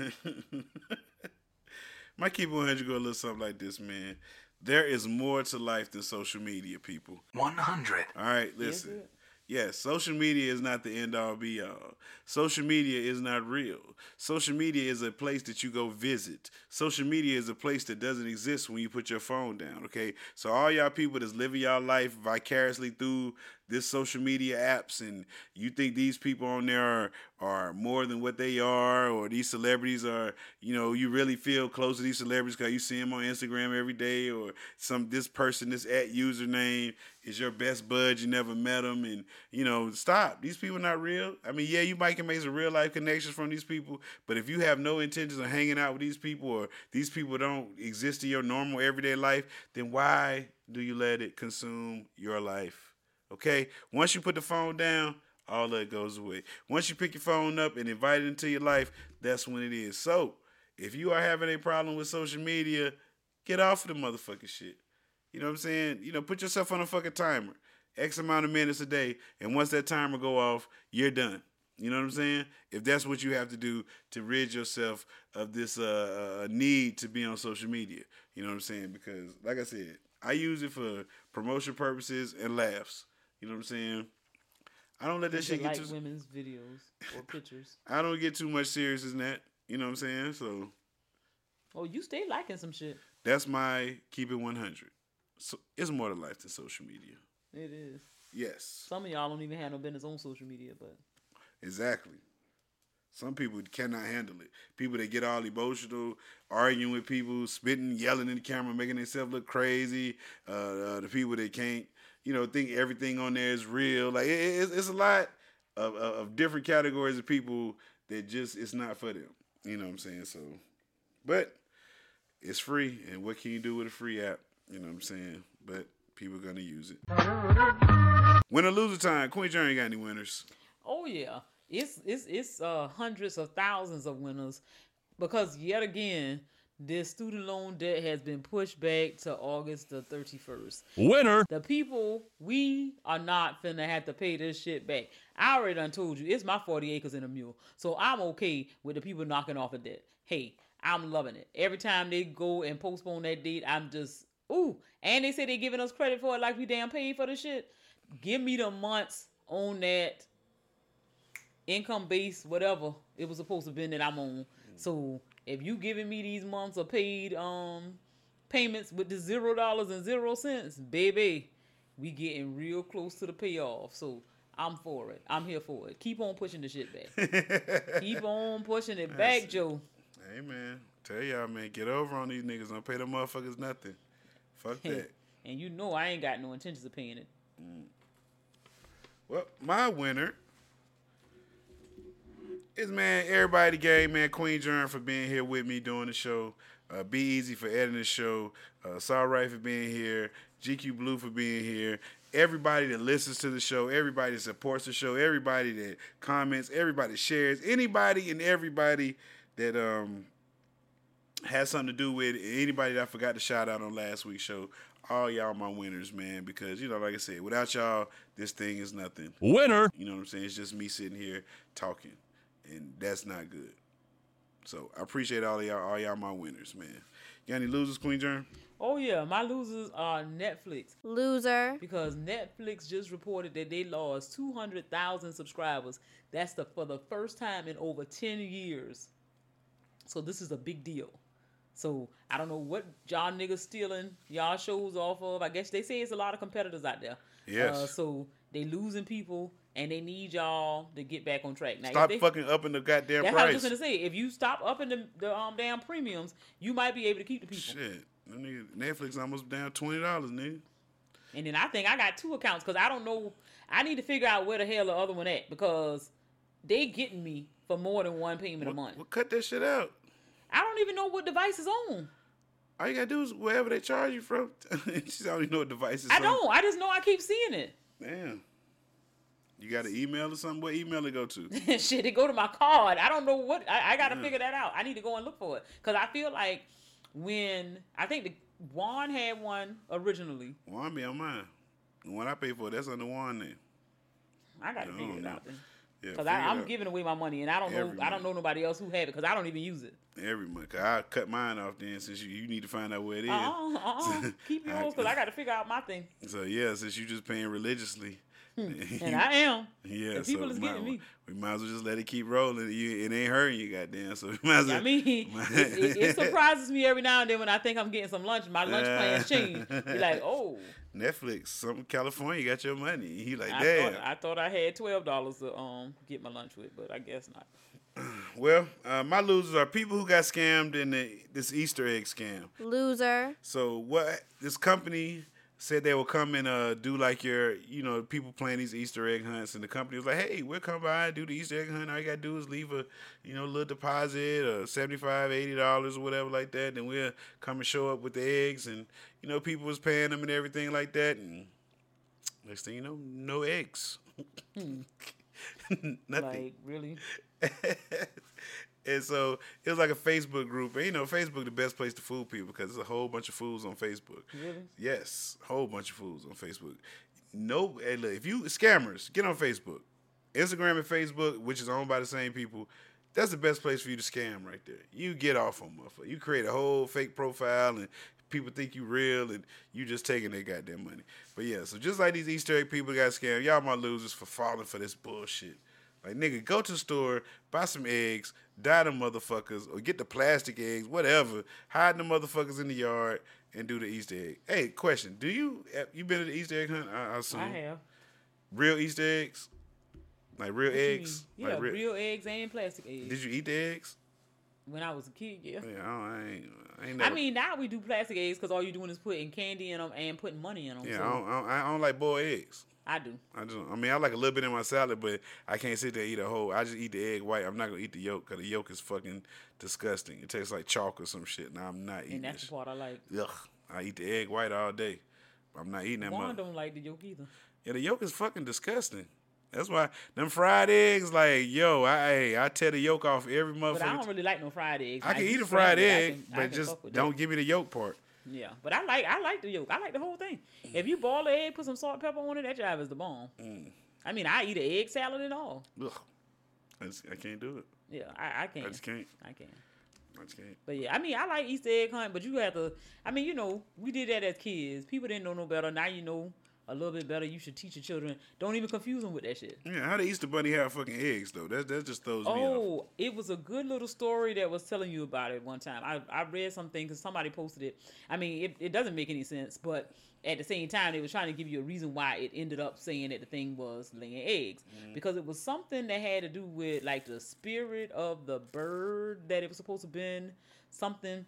My Keep 100 go a little something like this, man. There is more to life than social media, people. 100. All right, listen. Yes, social media is not the end all be all. Social media is not real. Social media is a place that you go visit. Social media is a place that doesn't exist when you put your phone down, okay? So all y'all people that's living y'all life vicariously through this social media apps and you think these people on there are more than what they are, or these celebrities are, you really feel close to these celebrities because you see them on Instagram every day, or this person, this @username is your best bud, you never met them, and stop. These people are not real. I mean, yeah, you might can make some real life connections from these people, but if you have no intentions of hanging out with these people, or these people don't exist in your normal everyday life, then why do you let it consume your life? Okay? Once you put the phone down, all that goes away. Once you pick your phone up and invite it into your life, that's when it is. So, if you are having a problem with social media, get off of the motherfucking shit. You know what I'm saying? Put yourself on a fucking timer. X amount of minutes a day, and once that timer go off, you're done. You know what I'm saying? If that's what you have to do to rid yourself of this need to be on social media. You know what I'm saying? Because, like I said, I use it for promotion purposes and laughs. You know what I'm saying? I don't let that shit get too... women's videos or pictures. I don't get too much serious in that. You know what I'm saying? So... Oh, you stay liking some shit. That's my Keep It 100. So, it's more to life than social media. It is. Yes. Some of y'all don't even have no business on social media, but... Exactly. Some people cannot handle it. People that get all emotional, arguing with people, spitting, yelling in the camera, making themselves look crazy. The people that can't, think everything on there is real. Like it's a lot of different categories of people that just it's not for them. You know what I'm saying? So, but it's free, and what can you do with a free app? You know what I'm saying? But people are gonna use it. Winner loser time. Queen Journey got any winners? Oh yeah. It's hundreds of thousands of winners, because yet again This student loan debt has been pushed back to August the 31st. Winner. The people, we are not finna have to pay this shit back. I already done told you, it's my 40 acres and a mule. So I'm okay with the people knocking off a debt. Hey, I'm loving it. Every time they go and postpone that date, I'm just, ooh. And they say they giving us credit for it like we damn paid for the shit. Give me the months on that income base, whatever it was supposed to be that I'm on. So if you giving me these months of paid payments with the $0.00, baby, we getting real close to the payoff. So I'm for it. I'm here for it. Keep on pushing the shit back. Keep on pushing it back, Joe. Hey, man. Tell y'all, man, get over on these niggas. Don't pay them motherfuckers nothing. Fuck that. And you know I ain't got no intentions of paying it. Well, my winner is, man, everybody game, man. Queen Germ for being here with me doing the show. Be Easy for editing the show. Saw Right for being here. GQ Blue for being here. Everybody that listens to the show, everybody that supports the show, everybody that comments, everybody that shares, anybody and everybody that has something to do with it, anybody that I forgot to shout out on last week's show. All y'all my winners, man, because, you know, like I said, without y'all, this thing is nothing. Winner. You know what I'm saying? It's just me sitting here talking, and that's not good. So I appreciate all y'all my winners, man. You got any losers, Queen Germ? Oh, yeah. My losers are Netflix. Loser. Because Netflix just reported that they lost 200,000 subscribers. That's for the first time in over 10 years. So this is a big deal. So I don't know what y'all niggas stealing y'all shows off of. I guess they say it's a lot of competitors out there. Yes. So they losing people, and they need y'all to get back on track. Now, Stop fucking upping the goddamn that's price. what I was just gonna say. If you stop upping the damn premiums, you might be able to keep the people. Shit. Netflix almost down $20, nigga. And then I think I got 2 accounts because I don't know. I need to figure out where the hell the other one at because they getting me for more than one payment a month. Well, cut that shit out. I don't even know what device is on. All you gotta do is wherever they charge you from. She don't even know what device is I on. don't. I just know I keep seeing it. Damn. You got an email or something? What email it go to? Shit, it go to my card. I don't know what. I got to figure that out. I need to go and look for it. Because I feel like I think Juan had one originally. Juan be on mine. The one I pay for, that's on the Juan name. I got to figure it out then. Yeah, because I'm giving away my money, and I don't know nobody else who have it because I don't even use it. Every month. Cause I cut mine off then since you need to find out where it is. Keep yours because I got to figure out my thing. So, yeah, since you just paying religiously. And I am. Yeah, and people is getting me. We might as well just let it keep rolling. It ain't hurting you, goddamn. So we might as well. I mean, it surprises me every now and then when I think I'm getting some lunch. My lunch plans change. You're like, oh. Netflix, some California got your money. He like, damn. I thought I had $12 to get my lunch with, but I guess not. Well, my losers are people who got scammed in this Easter egg scam. Loser. So what this company said they will come and do like people playing these Easter egg hunts, and the company was like, hey, we'll come by and do the Easter egg hunt. All you gotta do is leave a little deposit or $75, $80 or whatever like that, and we'll come and show up with the eggs, and people was paying them and everything like that, and next thing you know, no eggs. Nothing. Like, really? And so it was like a Facebook group. And Facebook the best place to fool people because there's a whole bunch of fools on Facebook. Really? Yes, a whole bunch of fools on Facebook. No, hey, look, if you scammers, get on Facebook. Instagram and Facebook, which is owned by the same people, that's the best place for you to scam right there. You get off on motherfucker. You create a whole fake profile and people think you real and you just taking their goddamn money. But yeah, so just like these Easter egg people got scammed, y'all my losers for falling for this bullshit. Like, nigga, go to the store, buy some eggs, dye them motherfuckers, or get the plastic eggs, whatever. Hide them motherfuckers in the yard and do the Easter egg. Hey, question. You been to the Easter egg hunt? I assume. I have. Real Easter eggs? Like real eggs? Yeah, like real eggs and plastic eggs. Did you eat the eggs? When I was a kid, yeah. Yeah, I ain't never. I mean, now we do plastic eggs because all you're doing is putting candy in them and putting money in them. Yeah, so. I don't like boiled eggs. I do. I mean, I like a little bit in my salad, but I can't sit there and eat a whole. I just eat the egg white. I'm not going to eat the yolk because the yolk is fucking disgusting. It tastes like chalk or some shit. Now, I'm not eating And that's the part I like. Ugh. I eat the egg white all day. I'm not eating that much. Juan don't like the yolk either. Yeah, the yolk is fucking disgusting. That's why them fried eggs, like, yo, I tear the yolk off every motherfucker. But I don't really like no fried eggs. I can eat a just fried scramble it. egg, I but can just fuck with don't that. give me the yolk part. Yeah, but I like the yolk. I like the whole thing. If you boil the egg, put some salt, pepper on it, that jive is the bomb. I mean, I eat an egg salad and all. Ugh. I can't do it. Yeah, I can't. I just can't. I can't. I just can't. But yeah, I mean, I like Easter egg hunt, but you have to. I mean, you know, we did that as kids. People didn't know no better. Now you know a little bit better. You should teach your children. Don't even confuse them with that shit. Yeah, how the Easter Bunny have fucking eggs though? That just throws me off. Oh, it was a good little story that was telling you about it one time. I read something because somebody posted it. I mean, it doesn't make any sense, but at the same time, they was trying to give you a reason why it ended up saying that the thing was laying eggs. Because it was something that had to do with, like, the spirit of the bird that it was supposed to have been. Something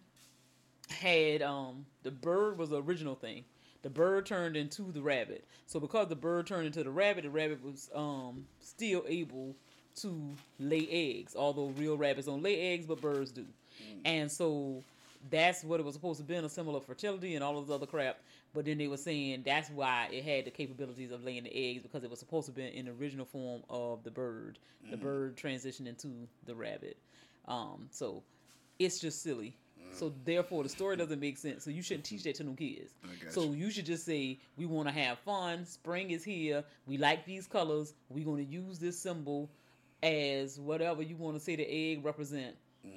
had, the bird was the original thing. The bird turned into the rabbit. So because the bird turned into the rabbit was still able to lay eggs. Although real rabbits don't lay eggs, but birds do. And so that's what it was supposed to be, a symbol of fertility and all of this other crap. But then they were saying that's why it had the capabilities of laying the eggs, because it was supposed to be in the original form of the bird. The bird transitioned into the rabbit. So it's just silly. So therefore, the story doesn't make sense. So you shouldn't teach that to no kids. So you should just say, we want to have fun. Spring is here. We like these colors. We're going to use this symbol as whatever you want to say the egg represent.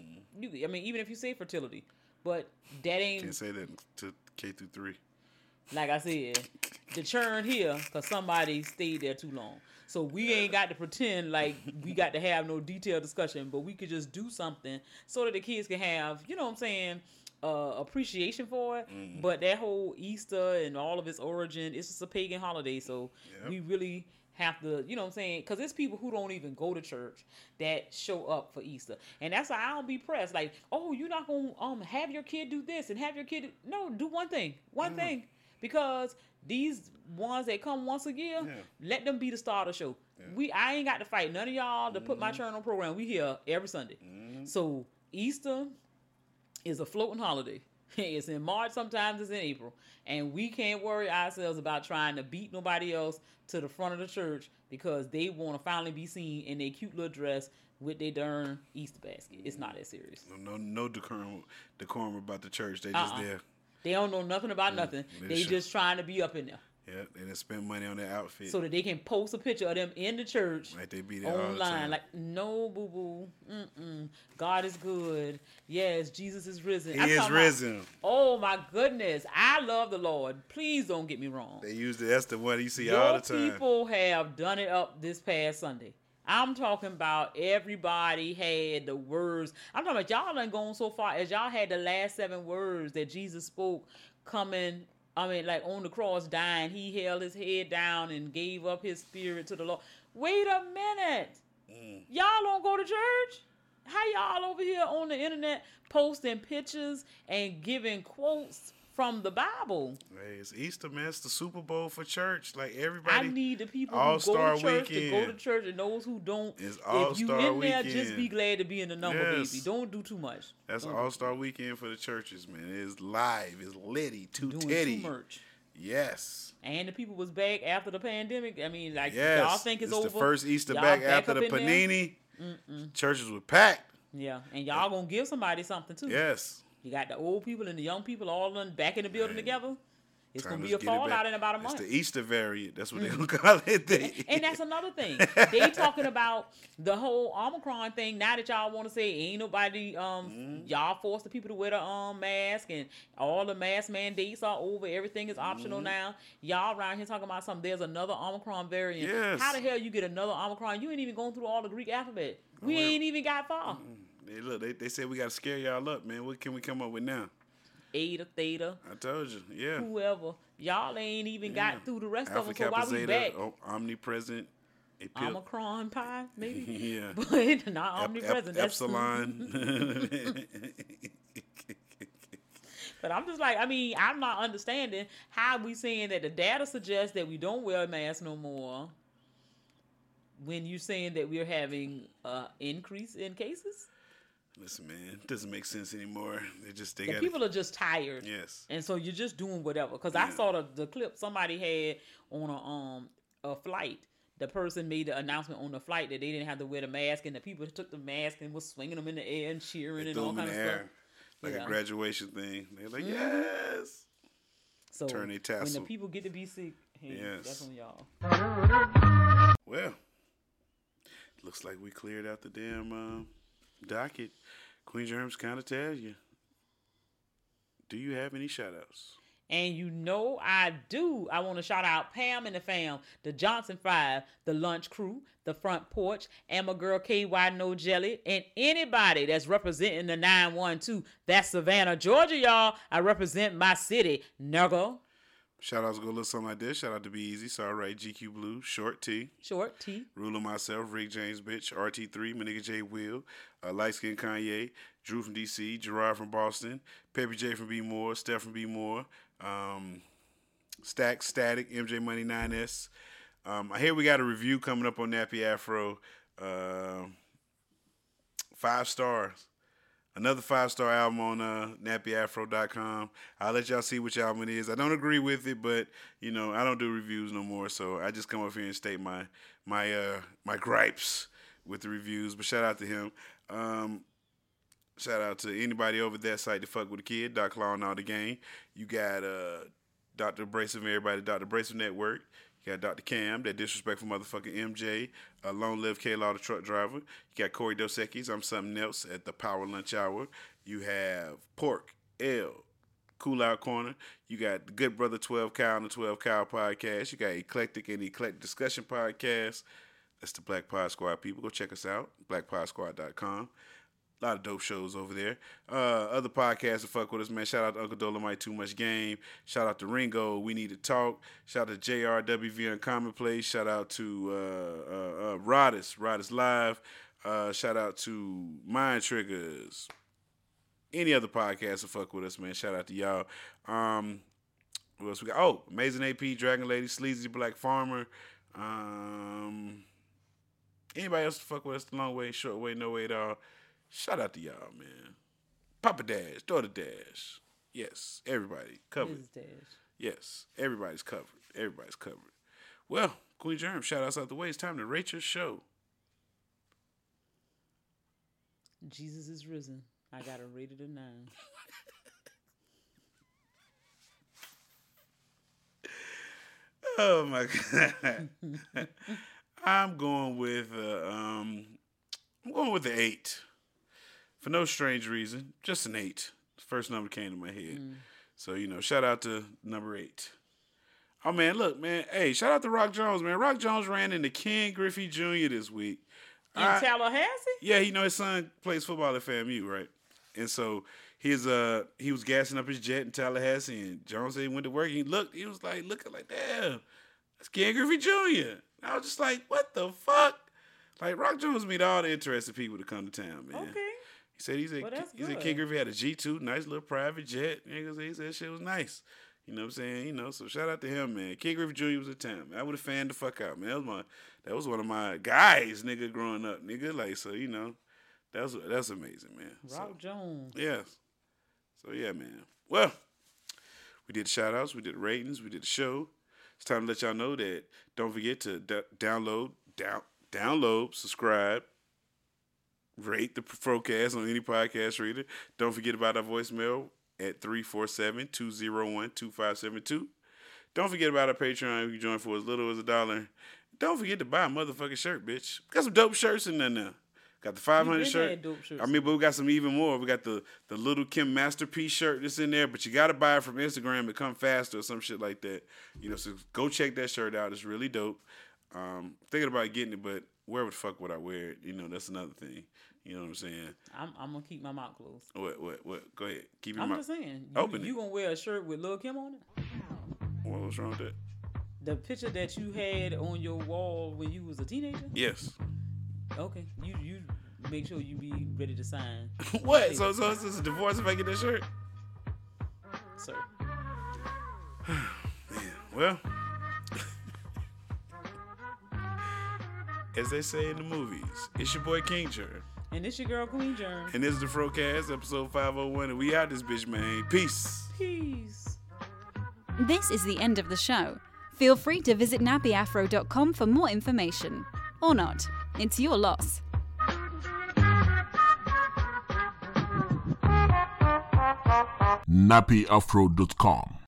I mean, even if you say fertility, but that ain't. Can't say that to K through 3. Like I said, the churn here because somebody stayed there too long. So we ain't got to pretend like we got to have no detailed discussion, but we could just do something so that the kids can have, you know what I'm saying, appreciation for it. But that whole Easter and all of its origin, it's just a pagan holiday. So we really have to, you know what I'm saying, because there's people who don't even go to church that show up for Easter. And that's why I don't be pressed. Like, oh, you're not going to have your kid do this and have your kid no, do one thing. One thing. Because these ones that come once a year, let them be the star of the show. I ain't got to fight none of y'all to put my turn on program. We here every Sunday. So Easter is a floating holiday. It's in March, sometimes it's in April. And we can't worry ourselves about trying to beat nobody else to the front of the church because they want to finally be seen in their cute little dress with their darn Easter basket. It's not that serious. No decorum about the church. They just there. They don't know nothing about nothing. They just trying to be up in there. Yeah, they done spend money on their outfit. So that they can post a picture of them in the church like they be there online. All the time. Like, no, boo-boo. God is good. Yes, Jesus is risen. He is risen. Oh, my goodness. I love the Lord. Please don't get me wrong. That's the one you see all the time. Your people have done it up this past Sunday. I'm talking about everybody had the words. I'm talking about y'all done gone so far as y'all had the last 7 words that Jesus spoke coming. I mean, like on the cross dying, he held his head down and gave up his spirit to the Lord. Wait a minute. Y'all don't go to church? How y'all over here on the internet posting pictures and giving quotes from the Bible? Hey, it's Easter, man. It's the Super Bowl for church. Like everybody. I need the people who go to church to go to church, and those who don't. It's All-Star If you in weekend. there, just be glad to be in the number, baby. Don't do too much. That's All-Star weekend for the churches, man. It's live. It's litty. Too doing titty. Too much. Yes. And the people was back after the pandemic. I mean, like, yes. y'all think it's over. It's the first Easter y'all back after the panini. Churches were packed. Yeah, and y'all gonna give somebody something too. Yes. You got the old people and the young people all back in the building together. It's going to be a fallout in about a month. It's the Easter variant. That's what they're going to call it. And that's another thing. They talking about the whole Omicron thing. Now that y'all want to say ain't nobody, y'all force the people to wear the mask and all the mask mandates are over. Everything is optional now. Y'all around here talking about something. There's another Omicron variant. Yes. How the hell you get another Omicron? You ain't even going through all the Greek alphabet. We ain't even got far. Hey, look, they said we got to scare y'all up, man. What can we come up with now? Eta, theta. I told you, yeah. Whoever. Y'all ain't even got through the rest Alpha, of them, so why we back? Omnipresent. Omicron pi, maybe? Yeah. But not omnipresent. Epsilon. But I'm just like, I mean, I'm not understanding how we saying that the data suggests that we don't wear a mask no more when you're saying that we're having an increase in cases. Listen, man, it doesn't make sense anymore. People are just tired. Yes. And so you're just doing whatever. Because I saw the clip somebody had on a flight the person made the announcement on the flight that they didn't have to wear the mask, and the people took the mask and was swinging them in the air and cheering and all kind of stuff. Like a graduation thing. They're like, yes. So turn their tassel. when the people get to be sick, hey, that's on y'all. Well, looks like we cleared out the damn docket. Queen Germs kind of tells you. Do you have any shout-outs? And you know I do. I want to shout out Pam and the fam, the Johnson 5, the Lunch Crew, the Front Porch, and my girl KY No Jelly, and anybody that's representing the 912. That's Savannah, Georgia, y'all. I represent my city, nigga. Shout outs go a little something like this. Shout out to Be Easy, Sorry Right, GQ Blue, Short T. Ruler myself, Rick James Bitch, RT3, my nigga J Will, Light Skin Kanye, Drew from DC, Gerard from Boston, Peppy J from B More, Steph from B More, Static, MJ Money 9S. I hear we got a review coming up on Nappy Afro. 5 stars. Another 5-star album on nappyafro.com. I'll let y'all see which album it is. I don't agree with it, but you know I don't do reviews no more, so I just come up here and state my gripes with the reviews. But shout out to him. Shout out to anybody over that site to fuck with a kid. Doc Claw and all the gang. You got Dr. Abrasive, everybody at Dr. Abrasive Network. You got Dr. Cam, that disrespectful motherfucking MJ, Long Live K-Law, the truck driver. You got Corey Dos Equis, I'm Something Else, at the Power Lunch Hour. You have Pork, L, Cool Out Corner. You got the Good Brother 12 Cow and the 12 Cow Podcast. You got Eclectic and Eclectic Discussion Podcast. That's the Black Pod Squad people. Go check us out, blackpodsquad.com. A lot of dope shows over there. Other podcasts to fuck with us, man. Shout out to Uncle Dolomite, Too Much Game. Shout out to Ringo, We Need to Talk. Shout out to JRWV Uncommonplace. Shout out to Rodis Live. Shout out to Mind Triggers. Any other podcasts to fuck with us, man. Shout out to y'all. What else we got? Oh, Amazing AP, Dragon Lady, Sleazy Black Farmer. Anybody else to fuck with us? The long way, short way, no way at all. Shout out to y'all, man. Papa Dash, Daughter Dash. Yes, everybody covered. Yes, everybody's covered. Everybody's covered. Well, Queen Germ, shout outs out the way. It's time to rate your show. Jesus is risen. I got to rate it a 9. Oh my God. I'm going with the 8. For no strange reason, just an 8. The first number came to my head. So, you know, shout out to number 8. Oh, man, look, man. Hey, shout out to Rock Jones, man. Rock Jones ran into Ken Griffey Jr. this week. In Tallahassee? Yeah, you know his son plays football at FAMU, right? And so he was gassing up his jet in Tallahassee, and Jones said he went to work. He was like, looking like, damn, that's Ken Griffey Jr. And I was just like, what the fuck? Like, Rock Jones meet all the interested people to come to town, man. Okay. He said Ken Griffey had a G2, nice little private jet. He said shit was nice. You know what I'm saying? You know, so shout out to him, man. Ken Griffey Jr. was in town, man. I would have fanned the fuck out, man. That was one of my guys, nigga, growing up, nigga. Like, so, you know, that's amazing, man. Rock Jones. Yes. So, yeah, man. Well, we did shout-outs, we did ratings, we did the show. It's time to let y'all know that don't forget to download, subscribe, rate the Frocast on any podcast reader. Don't forget about our voicemail at 347-201-2572. Don't forget about our Patreon. You can join for as little as $1. Don't forget to buy a motherfucking shirt, bitch. Got some dope shirts in there now. Got the 500 shirt. I mean, but we got some even more. We got the Little Kim Masterpiece shirt that's in there, but you got to buy it from Instagram. It come faster or some shit like that. You know, so go check that shirt out. It's really dope. Thinking about getting it, but where the fuck would I wear it? You know, that's another thing. You know what I'm saying? I'm gonna keep my mouth closed. What? Go ahead. Keep your mouth. I'm just saying. You gonna wear a shirt with Lil Kim on it? What's wrong with that? The picture that you had on your wall when you was a teenager? Yes. Okay. You make sure you be ready to sign. What? So it's a divorce if I get that shirt? Sir. Man, well. As they say in the movies, it's your boy King Germ. And it's your girl Queen Germ. And this is the Frocast, episode 501, and we out this bitch, man. Peace. Peace. This is the end of the show. Feel free to visit nappyafro.com for more information. Or not. It's your loss. nappyafro.com